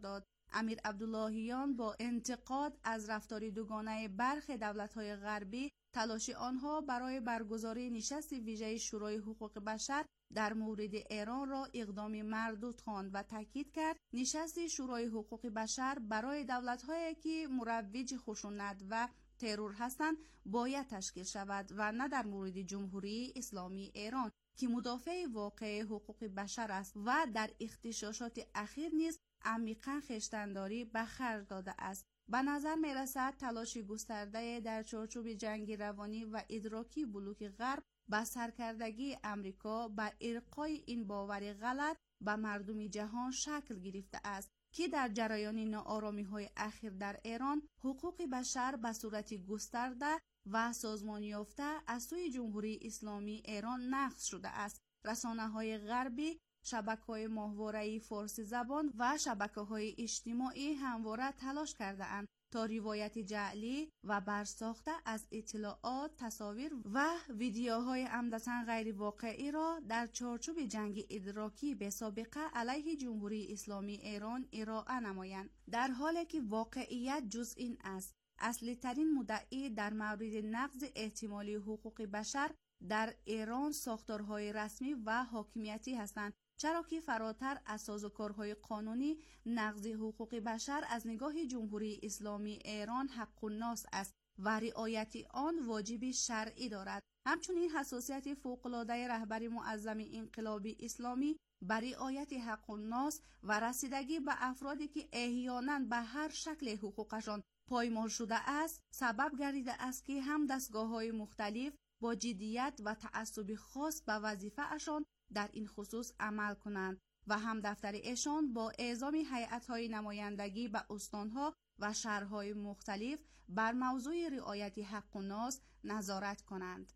امیر عبداللهیان با انتقاد از رفتار دوگانه برخی دولت‌های غربی تلاش آنها برای برگزاری نشست ویژه شورای حقوق بشر در مورد ایران را اقدامی مردود خواند و تاکید کرد نشست شورای حقوق بشر برای دولت‌هایی که مروج خشونت و ترور هستند باید تشکیل شود و نه در مورد جمهوری اسلامی ایران که مدافع واقع حقوق بشر است و در اغتشاشات اخیر نیز عمیقاً خویشتن‌داری به خرج داده است. به نظر می رسد تلاش گسترده در چارچوب جنگ روانی و ادراکی بلوک غرب با سرکردگی امریکا با ارقای این باور غلط به مردم جهان شکل گرفته است که در جریان ناآرامی‌های اخیر در ایران حقوق بشر به صورت گسترده و سازمان یافته از سوی جمهوری اسلامی ایران نقض شده است. رسانه‌های غربی، شبکه‌های ماهواره‌ای فارسی زبان و شبکه‌های اجتماعی همواره تلاش کرده‌اند تا روایت جعلی و برساخته از اطلاعات، تصاویر و ویدیوهای عمدتاً غیر واقعی را در چارچوب جنگ ادراکی به سابقه علیه جمهوری اسلامی ایران ارائه نمایند، در حالی که واقعیت جز این است. اصلی ترین مدعی در مورد نقض احتمالی حقوق بشر در ایران ساختارهای رسمی و حاکمیتی هستند، چرا که فراتر از سازوکارهای قانونی نقض حقوق بشر از نگاه جمهوری اسلامی ایران حق الناس است و رعایت آن واجب شرعی دارد. همچنین حساسیت فوق‌العاده رهبر معظم انقلاب اسلامی برای رعایت حق الناس و رسیدگی به افرادی که احیانا به هر شکل حقوقشان پایمال شده است سبب گردیده است که هم دستگاه‌های مختلف با جدیت و تعصب خاص به وظیفه‌شان در این خصوص عمل کنند و هم دفتر ایشان با اعزام هیئت‌های نمایندگی به استان‌ها و شهرهای مختلف بر موضوع رعایت حق الناس نظارت کنند.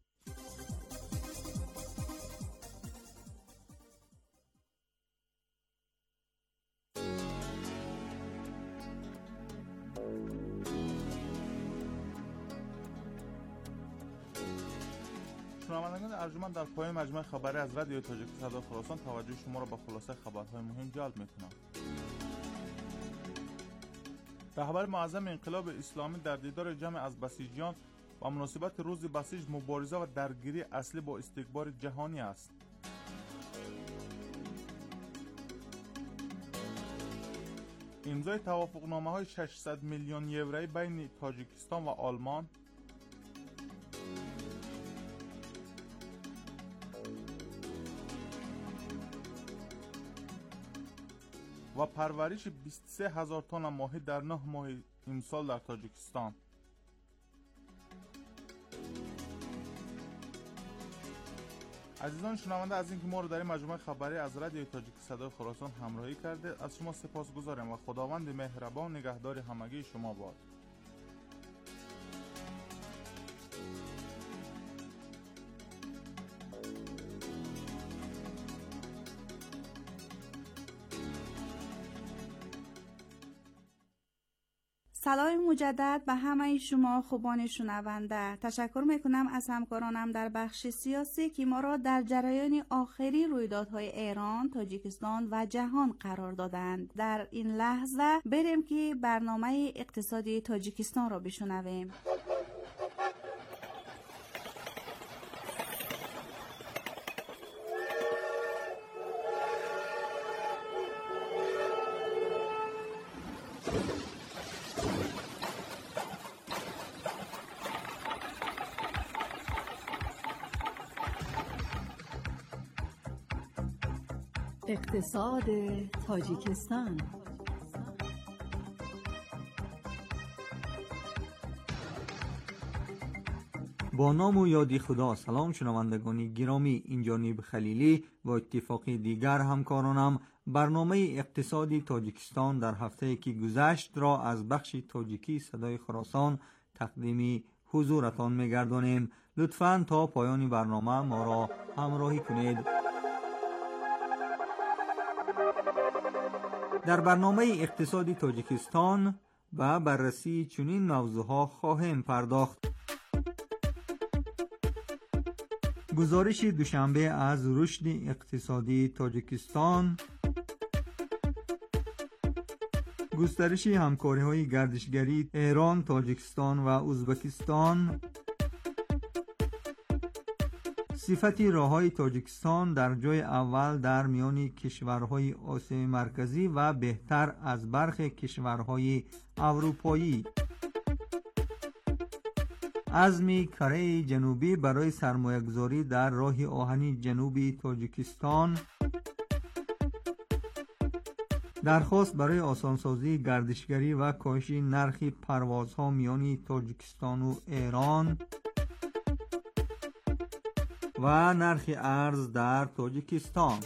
شنوندگان ارجمند، در پایان مجموعه خبری از رادیو تاجیک صدای خراسان توجه شما را به خلاصه خبرهای مهم جلب می‌کنم. رهبر معظم انقلاب اسلامی در دیدار جمع از بسیجیان و مناسبت روز بسیج مبارزه و درگیری اصلی با استکبار جهانی است. امضای توافقنامه‌های ششصد میلیون یورویی بین تاجیکستان و آلمان، و پرورش بیست و سه هزار تن ماهی در نه ماه امسال در تاجیکستان. عزیزان شنونده، از اینکه ما رو در این مجموعه خبری از رادیو تاجیک صدای خراسان همراهی کرده از شما سپاسگزارم و خداوند مهربان نگهدار همگی شما باد. سلام مجدد به همه شما خوبان شنونده. تشکر میکنم از همکارانم در بخش سیاسی که ما را در جریان آخرین رویدادهای ایران، تاجیکستان و جهان قرار دادند. در این لحظه بریم که برنامه اقتصادی تاجیکستان را بشنویم. اقتصاد تاجیکستان. با نام و یادی خدا. سلام شنوندگان گرامی، این جانب خلیلی و اتفاقی دیگر همکارانم برنامه اقتصادی تاجیکستان در هفته که گذشت را از بخش تاجیکی صدای خراسان تقدیم حضورتان می‌گردانیم. لطفاً تا پایان برنامه ما را همراهی کنید. در برنامه اقتصادی تاجیکستان به بررسی چنین موضوعها خواهیم پرداخت. گزارش دوشنبه از رشد اقتصادی تاجیکستان گسترش همکاری‌های گردشگری ایران، تاجیکستان و ازبکستان. صفت راه‌های تاجیکستان در جای اول در میان کشورهای آسیای مرکزی و بهتر از برخی کشورهای اروپایی. عزم کره جنوبی برای سرمایه‌گذاری در راه آهنی جنوبی تاجیکستان. درخواست برای آسانسازی گردشگری و کاهش نرخ پروازها میان تاجیکستان و ایران و نرخ ارز در تاجیکستان.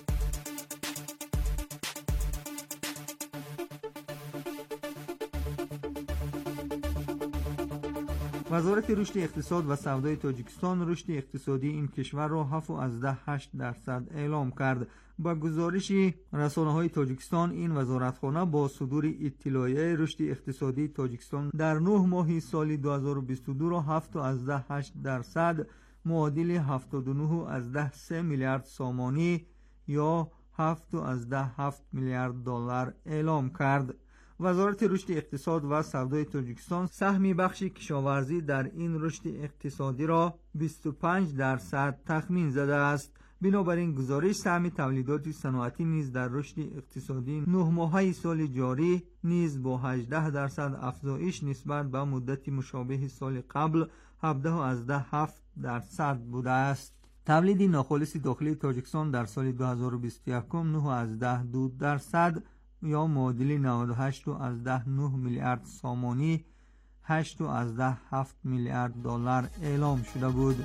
وزارت رشد اقتصاد و سودای تاجیکستان رشد اقتصادی این کشور را هفت و هشت درصد اعلام کرد. با گزارش رسانه‌های تاجیکستان، این وزارتخانه با صدور اطلاعیه رشد اقتصادی تاجیکستان در نه ماه سال دو هزار و بیست و دو را هفت و هشت درصد معادل هفتاد و نه و سه میلیارد سامانی یا هفت و هفت میلیارد دلار اعلام کرد. وزارت رشد اقتصاد و سودای تاجیکستان سهم بخش کشاورزی در این رشد اقتصادی را بیست و پنج درصد تخمین زده است. بنابراین گزارش سهم تولیدات صنعتی نیز در رشد اقتصادی نه ماهه سال جاری نیز با هجده درصد افزایش نسبت به مدت مشابه سال قبل هفده و هفت درصد بوده است. تولید ناخالص داخلی تاجیکستان در سال دو هزار و بیست و یک نه و دو درصد یا معادل نود و هشت و نه میلیارد سامانی هشت و هفت میلیارد دلار اعلام شده بود.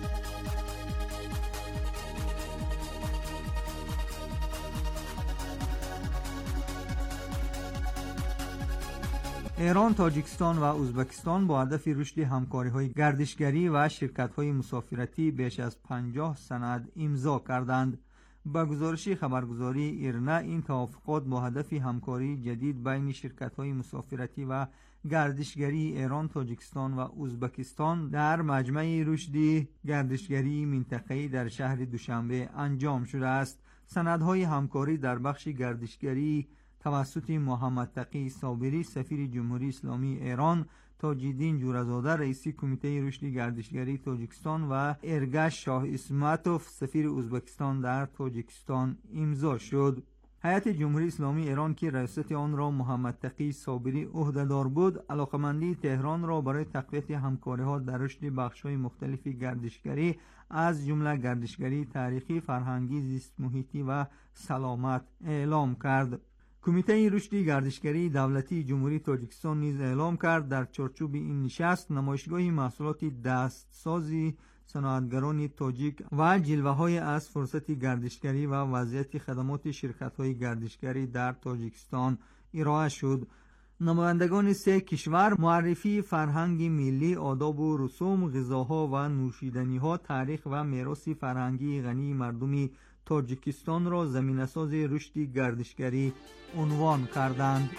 ایران، تاجیکستان و ازبکستان با هدف رشد همکاری‌های گردشگری و شرکت‌های مسافرتی بیش از پنجاه سند امضا کردند. با گزارش خبرگزاری ایرنا، این توافقات با هدف همکاری جدید بین شرکت‌های مسافرتی و گردشگری ایران، تاجیکستان و ازبکستان در مجمع رشد گردشگری منطقه‌ای در شهر دوشنبه انجام شده است. سندهای همکاری در بخش گردشگری توسط محمد تقی صابری، سفیر جمهوری اسلامی ایران، تاج‌الدین جورزاده، رئیس کمیته رشد گردشگری تاجیکستان و ارگش شاه اسمتوف، سفیر ازبکستان در تاجیکستان امضا شد. هیئت جمهوری اسلامی ایران که رئیست آن را محمد تقی صابری عهده‌دار بود، علاقمندی تهران را برای تقویت همکاری‌ها در رشد بخش‌های مختلف گردشگری از جمله گردشگری تاریخی، فرهنگی، زیست محیطی و سلامت اعلام کرد. کمیته رشد گردشگری دولتی جمهوری تاجیکستان نیز اعلام کرد در چارچوب این نشست نمایشگاه محصولات دستسازی صنعتگران تاجیک و جلوه‌های از فرصت گردشگری و وضعیت خدمات شرکت‌های گردشگری در تاجیکستان ارائه شد. نمایندگان سه کشور معرفی فرهنگ ملی، آداب و رسوم، غذاها و نوشیدنی‌ها، تاریخ و میراث فرهنگی غنی مردم تاجیکستان را زمینه‌ساز رشد گردشگری عنوان کردند.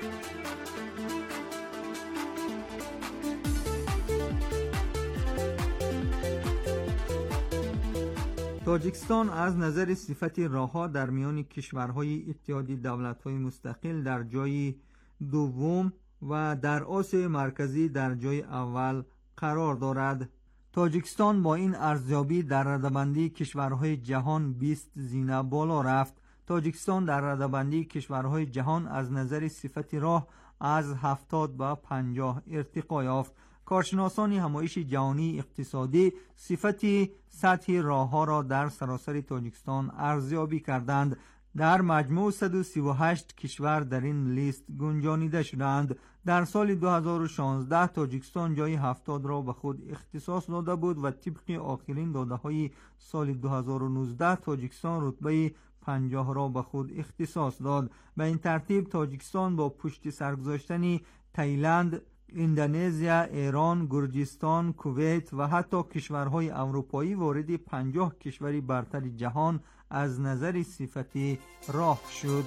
تاجیکستان از نظر صفت راه‌ها در میان کشورهای اتحادیه دولت‌های مستقل در جای دوم و در آسیای مرکزی در جای اول قرار دارد. تاجیکستان با این ارزیابی در رده‌بندی کشورهای جهان بیست زینه بالا رفت. تاجیکستان در رده‌بندی کشورهای جهان از نظر صفت راه از هفتاد به پنجاه ارتقا یافت. کارشناسان همایش جهانی اقتصادی صفت سطح راه‌ها را در سراسر تاجیکستان ارزیابی کردند. در مجموع صد و سی و هشت کشور در این لیست گنجانیده شدند. در سال دو هزار و شانزده تاجیکستان جای هفتاد را به خود اختصاص داده بود و طبق آخرین داده‌های سال دو هزار و نوزده تاجیکستان رتبه پنجاه را به خود اختصاص داد. به این ترتیب تاجیکستان با پشت سر گذاشتن تایلند، اندونزیا، ایران، گرجستان، کویت و حتی کشورهای اروپایی وارد پنجاه کشور برتر جهان از نظر صفتی راه شد.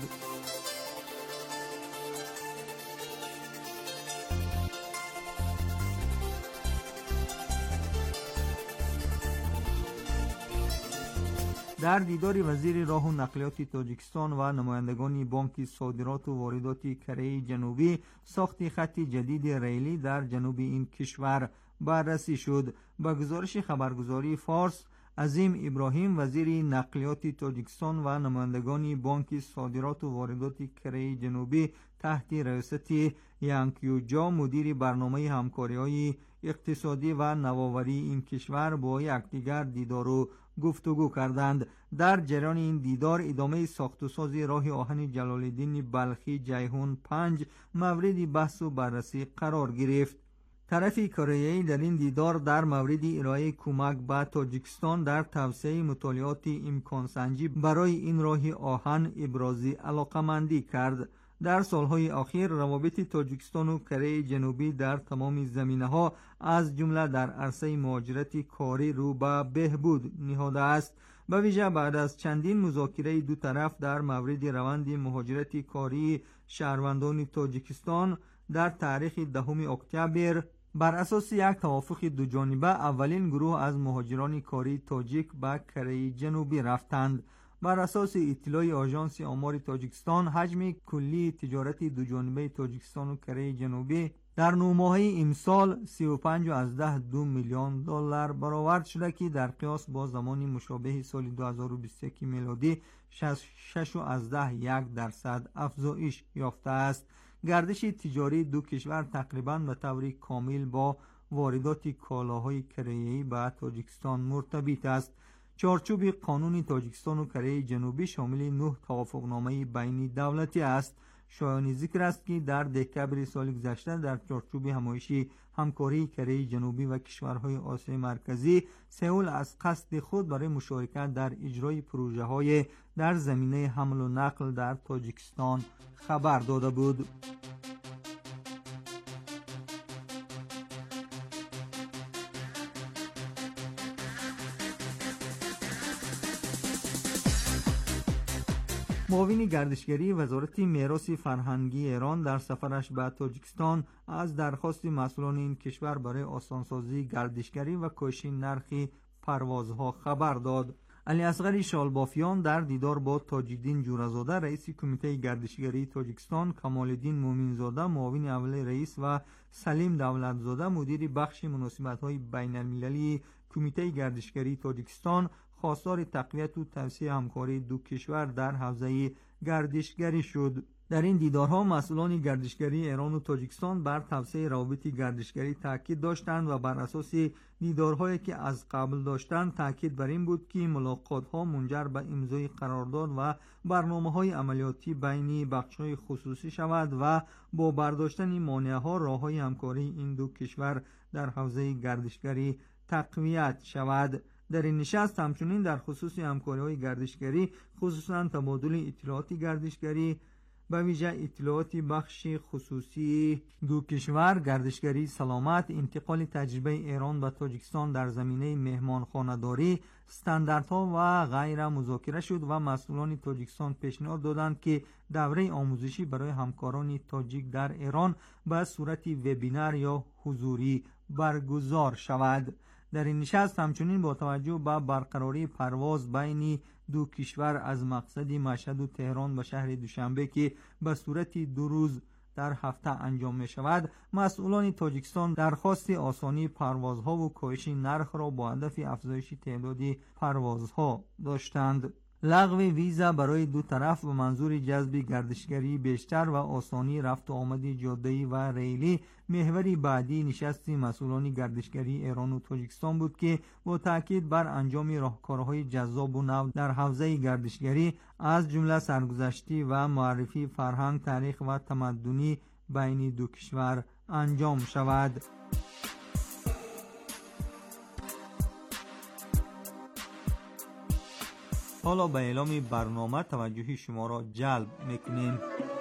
در دیدار وزیر راه و نقلیات تاجیکستان و نمایندگان بانک صادرات و واردات کره جنوبی ساخت خط جدید ریلی در جنوب این کشور بررسی شد. با گزارش خبرگزاری فارس، عظیم ابراهیم وزیر نقلیات تاجیکستان و نمایندگان بانک صادرات و واردات کره جنوبی تحت ریاست یانکیوجا مدیر برنامه همکاری‌های اقتصادی و نوآوری این کشور با یکدیگر دیدار و گفتگو کردند. در جریان این دیدار ادامه ساخت و ساز راه آهن جلال الدین بلخی جیهون پنج مورد بحث و بررسی قرار گرفت. طرف کره‌ای در این دیدار در مورد ارائه کمک به تاجیکستان در توسعه مطالعات امکان سنجی برای این راه آهن ابراز علاقمندی کرد. در سالهای اخیر روابط تاجیکستان و کره جنوبی در تمام زمینه‌ها از جمله در عرصه مهاجرت کاری رو به بهبود نهاده است. به ویژه بعد از چندین مذاکره دو طرف در مورد روند مهاجرت کاری شهروندان تاجیکستان در تاریخ دهم اکتبر بر اساس یک توافق دو جانبه اولین گروه از مهاجران کاری تاجیک به کره جنوبی رفتند. بر اساس اطلاع آژانس آمار تاجیکستان، حجم کلی تجارت دو جانبه تاجیکستان و کره جنوبی در نه ماهه امسال سی و پنج و از دو میلیون دلار برآورد شده که در قیاس با زمان مشابه سال دو هزار و بیست و یک میلادی شش و از یک درصد افزایش یافته است. گردش تجاری دو کشور تقریباً به طور کامل با واردات کالاهای کره‌ای به تاجیکستان مرتبط است. چارچوب قانون تاجیکستان و کره جنوبی شامل نه توافقنامه بین دولتی است. شایان ذکر است که در دکتبر سال گذشته در چارچوب همایشی همکاری کره جنوبی و کشورهای آسیای مرکزی، سئول از قصد خود برای مشارکت در اجرای پروژه های در زمینه حمل و نقل در تاجیکستان خبر داده بود. معاون گردشگری وزارت میراث فرهنگی ایران در سفرش به تاجیکستان از درخواست مسئولان این کشور برای آسانسازی گردشگری و کاهش نرخ پروازها خبر داد. علی اصغر شالبافیان در دیدار با تاج‌الدین جورزاده رئیس کمیته گردشگری تاجیکستان، کمال الدین مومنزاده معاون اول رئیس و سلیم دولتزاده مدیر بخش مناسبت‌های بین‌المللی کمیته گردشگری تاجیکستان خواستار تقویت و توسعه همکاری دو کشور در حوزه گردشگری شد. در این دیدارها مسئولان گردشگری ایران و تاجیکستان بر توسعه روابط گردشگری تاکید داشتند و بر اساس دیدارهایی که از قبل داشتند تاکید بر این بود که ملاقات‌ها منجر به امضای قرارداد و برنامه‌های عملیاتی بین بخش‌های خصوصی شود و با برداشتن مانع‌ها راه‌های همکاری این دو کشور در حوزه گردشگری تقویت شود. در این نشست همچنین در خصوص همکاری‌های گردشگری، خصوصاً تبادل اطلاعات گردشگری، به ویژه اطلاعات بخش خصوصی دو کشور، گردشگری سلامت، انتقال تجربه ایران به تاجیکستان در زمینه مهمانخانه‌داری، استانداردها و غیره مذاکره شد و مسئولان تاجیکستان پیشنهاد دادند که دوره آموزشی برای همکاران تاجیک در ایران به صورت وبینار یا حضوری برگزار شود. در این نشست همچنین با توجه به برقراری پرواز بین دو کشور از مقصد مشهد و تهران به شهر دوشنبه که به صورت دو روز در هفته انجام می شود، مسئولان تاجیکستان درخواست آسانی پروازها و کاهش نرخ را با هدف افزایش تعداد پروازها داشتند. لغو ویزا برای دو طرف به منظور جذب گردشگری بیشتر و آسانی رفت و آمد جاده‌ای و ریلی محوری بعدی نشست مسئولان گردشگری ایران و تاجیکستان بود که با تاکید بر انجام راهکارهای جذاب و نو در حوزه گردشگری از جمله سرگذشتی و معرفی فرهنگ، تاریخ و تمدنی بین دو کشور انجام شود. حالا به اعلام برنامه توجه شما را جلب میکنیم.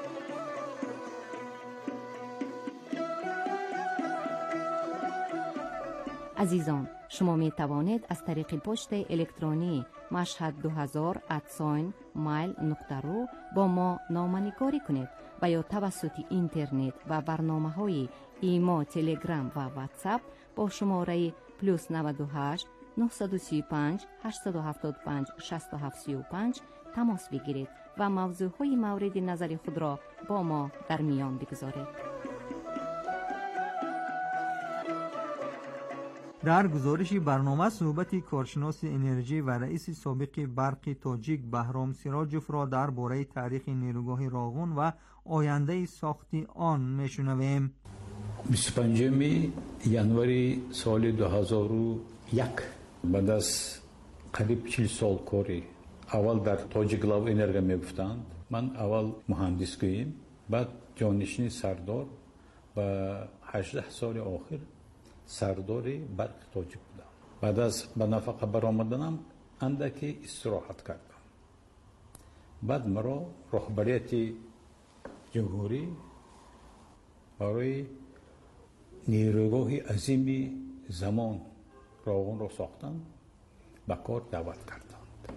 عزیزان، شما می توانید از طریق پست الکترونی مشهد دو هزار ات مایل نقطه رو با ما نامه‌نگاری کنید و یا توسط اینترنت و برنامه های ایما، تلگرام و واتساپ با شماره پلوس نود و هشت نه سه پنج هشت هفت پنج شش هفت سه پنج تماس بگیرید و موضوعهای مورد نظر خود را با ما در میان بگذارید. در گزارش برنامه صحبت کارشناس انرژی و رئیس سابق برق تاجیک بهرام سراجوف را درباره تاریخ نیروگاه راغون و آینده ساخت آن میشنویم. بیست و پنجم январи سال دو هزار و یک بعد از قریب چهل سال کاری اول در تاجیک لاو انرژی میگفتند. من اول مهندس گویم، بعد جانشین سردار و هجده سال آخر سردار برق تاجیک بودم. بعد از به نفقه برآمدنم اندکی استراحت کردم. بعد مرا رهبریت جمهوری برای نیروگاه عظیم زمان راغون را ساختن به کار دعوت کردند.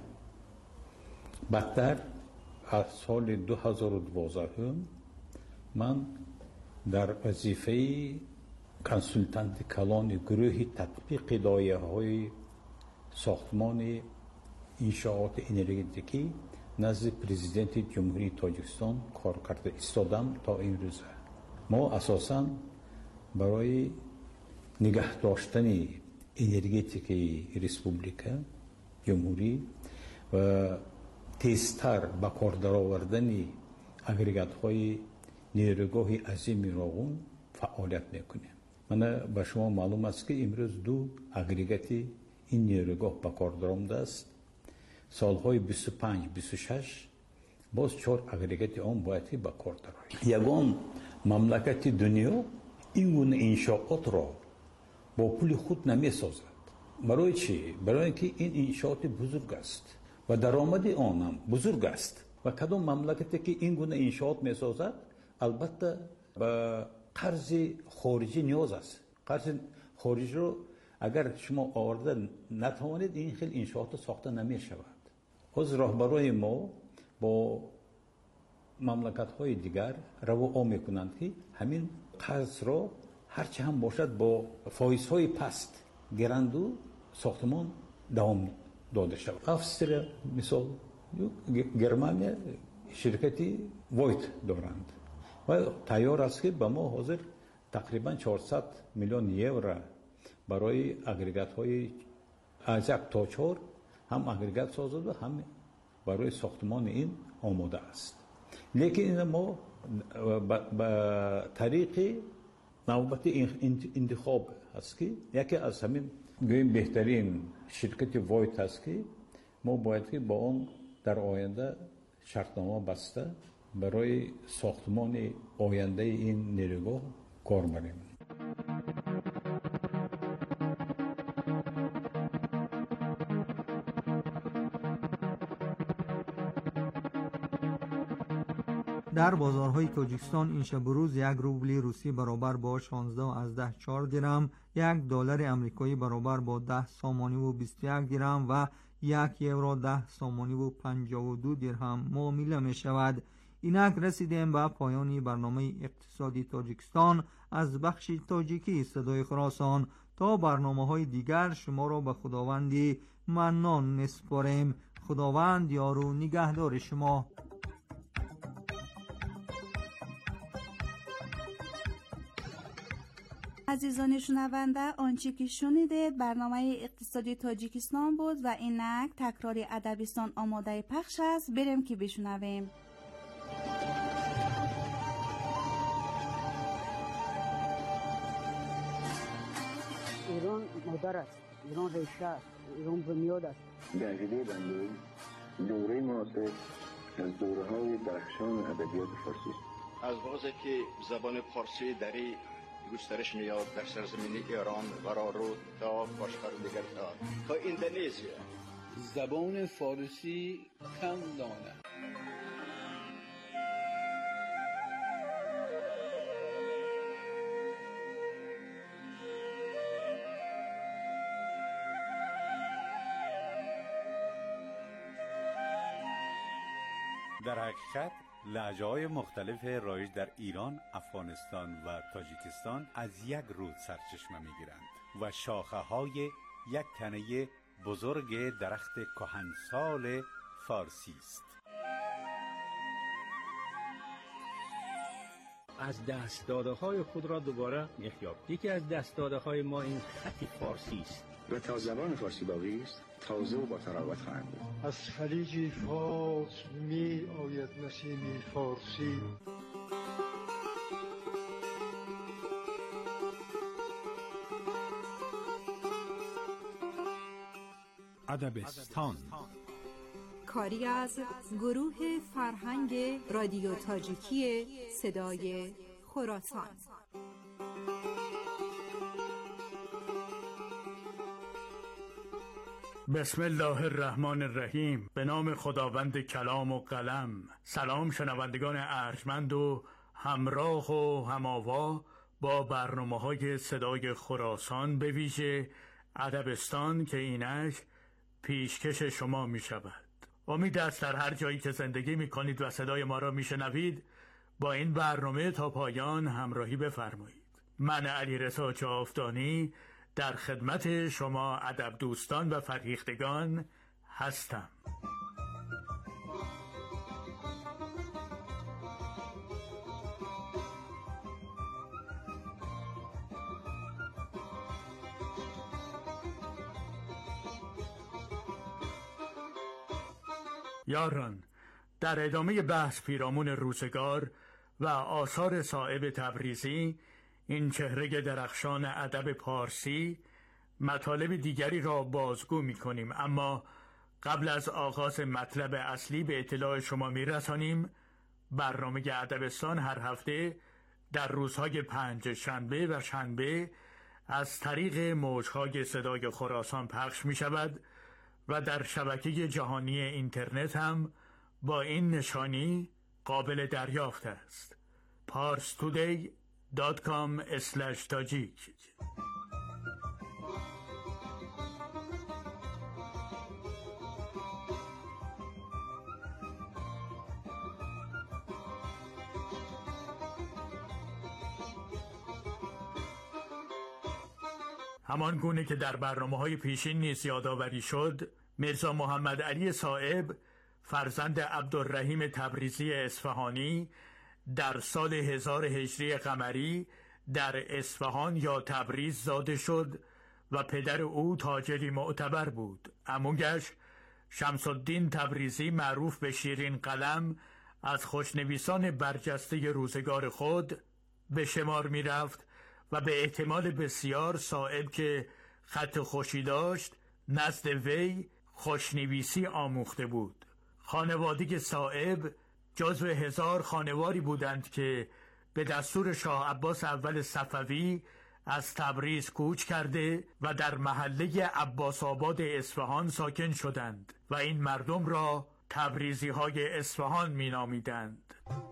بعدتر از سال دو هزار و دوازده من در وظیفه کنسولتانت کلان گروه تطبیق لایحه‌های ساختمان انشاءات انرژتیکی نزد پرزیدنت جمهوری تاجیکستان کار کرده ایستادم تا این روز. ما اساساً برای نگه داشتن انرژتیک ریسپوبلیکا جمهوری و تیزتر به کار درآوردن اگریگات‌های نیروگاه عظیم راغون فعالیت میکنیم. من به شما معلوم است که امروز دو اگریگات این نیروگاه به کار درآمده است. سالهای بیست و پنج بیست و شش باز چهار اگریگات آن باید به کار درآید. یگان مملکت دنیا این گونه انشاءات را با پول خود نمی سازد. برای چی؟ برای اینکه این انشاءات بزرگ است و درآمد آن هم بزرگ است و کدام مملکتی که این گونه انشاءات می سازد البته به قرض خارجی نیاز است. قرض خارجی رو اگر شما آورده نتوانید این خیلی انشاءات ساخته نمی شود. از راهبرای ما با مملکت های دیگر رو آمی کنند که همین قرض را هرچه هم باشد با فایز های پست گرند و ساختمان دوام داده شود. افسر مثال گرمانیا شرکتی وایت دارند و تیار است که به ما حاضر تقریبا چهارصد میلیون یورو برای اگریگات های از یک تا چهار هم اگریگات سازد و هم برای ساختمان این آماده است. لیکن ما به طریق نوبت انتخاب هست که یکی از همین گویم بهترین شرکت وایت هست که ما باید که با آن در آینده شرطنامه بسته برای ساختمان آینده این نیروگاه کار بریم. در بازارهای تاجیکستان این شب روز یک روبل روسی برابر با شانزده از ده چهار درم، یک دلار امریکایی برابر با ده سامانی و بیست و یک درم و یک یورو ده سامانی و پنجاه و دو درهم معامله می شود. اینک رسیدیم به پایان برنامه اقتصادی تاجیکستان از بخش تاجیکی صدای خراسان. تا برنامه های دیگر شما را به خداوندی منان میسپاریم. خداوند یار و نگهدار شما. عزیزان شنونده، آنچه که شنیدید برنامه اقتصادی تاجیکستان بود و اینک تکرار ادبستان آماده پخش است. بریم که بشنویم. ایران مادر است، ایران ریشه است، ایران بنیاد است. در عقیده بنده دوره معاصر از دوره های درخشان ادبیات فارسی است. از وقتی که زبان فارسی دری گسترش میاد در سرزمین ایران و رو تا باشقر دیگر تا تا اندونزیا، زبان فارسی کم دانه. در حقیقت لهجه‌های مختلف رایج در ایران، افغانستان و تاجیکستان از یک رود سرچشمه می‌گیرند و شاخه‌های یک تنه بزرگ درخت کهنسال فارسی است. از دست‌داده‌های خود را دوباره می‌یابیم. یکی از دست‌داده‌های ما این خط فارسی است و تا زبان فارسی باقی است تازه و با تراوت خواهد بود. از خلیج فارس می آید نسیم فارسی. ادبستان کاری از گروه فرهنگ رادیو تاجیکی صدای خراسان. بسم الله الرحمن الرحیم. به نام خداوند کلام و قلم. سلام شنوندگان ارجمند و همراه و هماوا با برنامه‌های صدای خراسان، به ویژه ادبستان که اینش پیشکش شما می شود. امید است در هر جایی که زندگی می کنید و صدای ما را می شنوید با این برنامه تا پایان همراهی بفرمایید. من علیرضا جاودانی در خدمت شما ادب دوستان و فرهیختگان هستم. یاران، در ادامه بحث پیرامون روزگار و آثار صائب تبریزی، این چهره درخشان ادب پارسی، مطالب دیگری را بازگو می کنیم. اما قبل از آغاز مطلب اصلی به اطلاع شما می رسانیم برنامه ادبستان هر هفته در روزهای پنج شنبه و شنبه از طریق موجهای صدای خراسان پخش می شود و در شبکه جهانی اینترنت هم با این نشانی قابل دریافت است: پارس تودی دات کام اسلش تاجیک. همان گونه که در برنامه‌های پیشین نیز یادآوری شد، میرزا محمد علی صائب فرزند عبدالرحیم تبریزی اصفهانی در سال هزار هجری قمری در اصفهان یا تبریز زاده شد و پدر او تاجری معتبر بود. عمویش شمس الدین تبریزی معروف به شیرین قلم از خوشنویسان برجسته روزگار خود به شمار می رفت و به احتمال بسیار صائب که خط خوشی داشت نزد وی خوشنویسی آموخته بود. خانواده صائب جزو هزار خانواری بودند که به دستور شاه عباس اول صفوی از تبریز کوچ کرده و در محله عباس آباد اصفهان ساکن شدند و این مردم را تبریزی های اصفهان می نامیدند.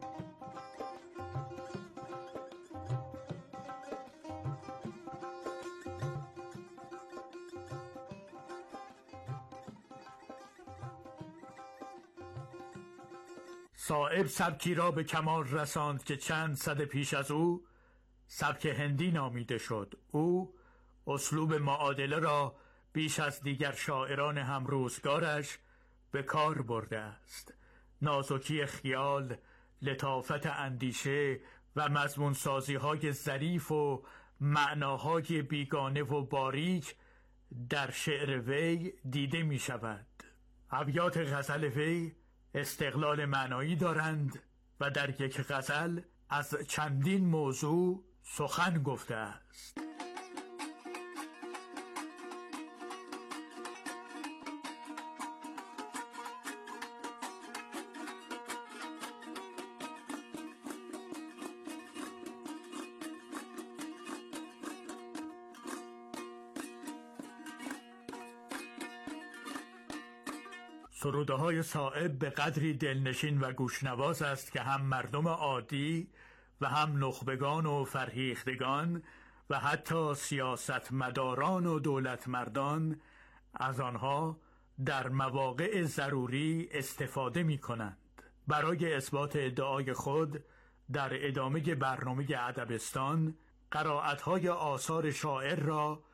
صائب سبکی را به کمال رساند که چند صد پیش از او سبک هندی نامیده شد. او اسلوب معادله را بیش از دیگر شاعران همروزگارش به کار برده است. نازکی خیال، لطافت اندیشه و مضمون سازی های ظریف و معناهای بیگانه و باریک در شعر وی دیده می شود. ابیات غزل وی استقلال معنایی دارند و در یک غزل از چندین موضوع سخن گفته است. سروده های صائب به قدری دلنشین و گوشنواز است که هم مردم عادی و هم نخبگان و فرهیختگان و حتی سیاستمداران و دولتمردان از آنها در مواقع ضروری استفاده می کنند. برای اثبات ادعای خود در ادامه برنامه ادبستان قرائت‌های آثار شاعر را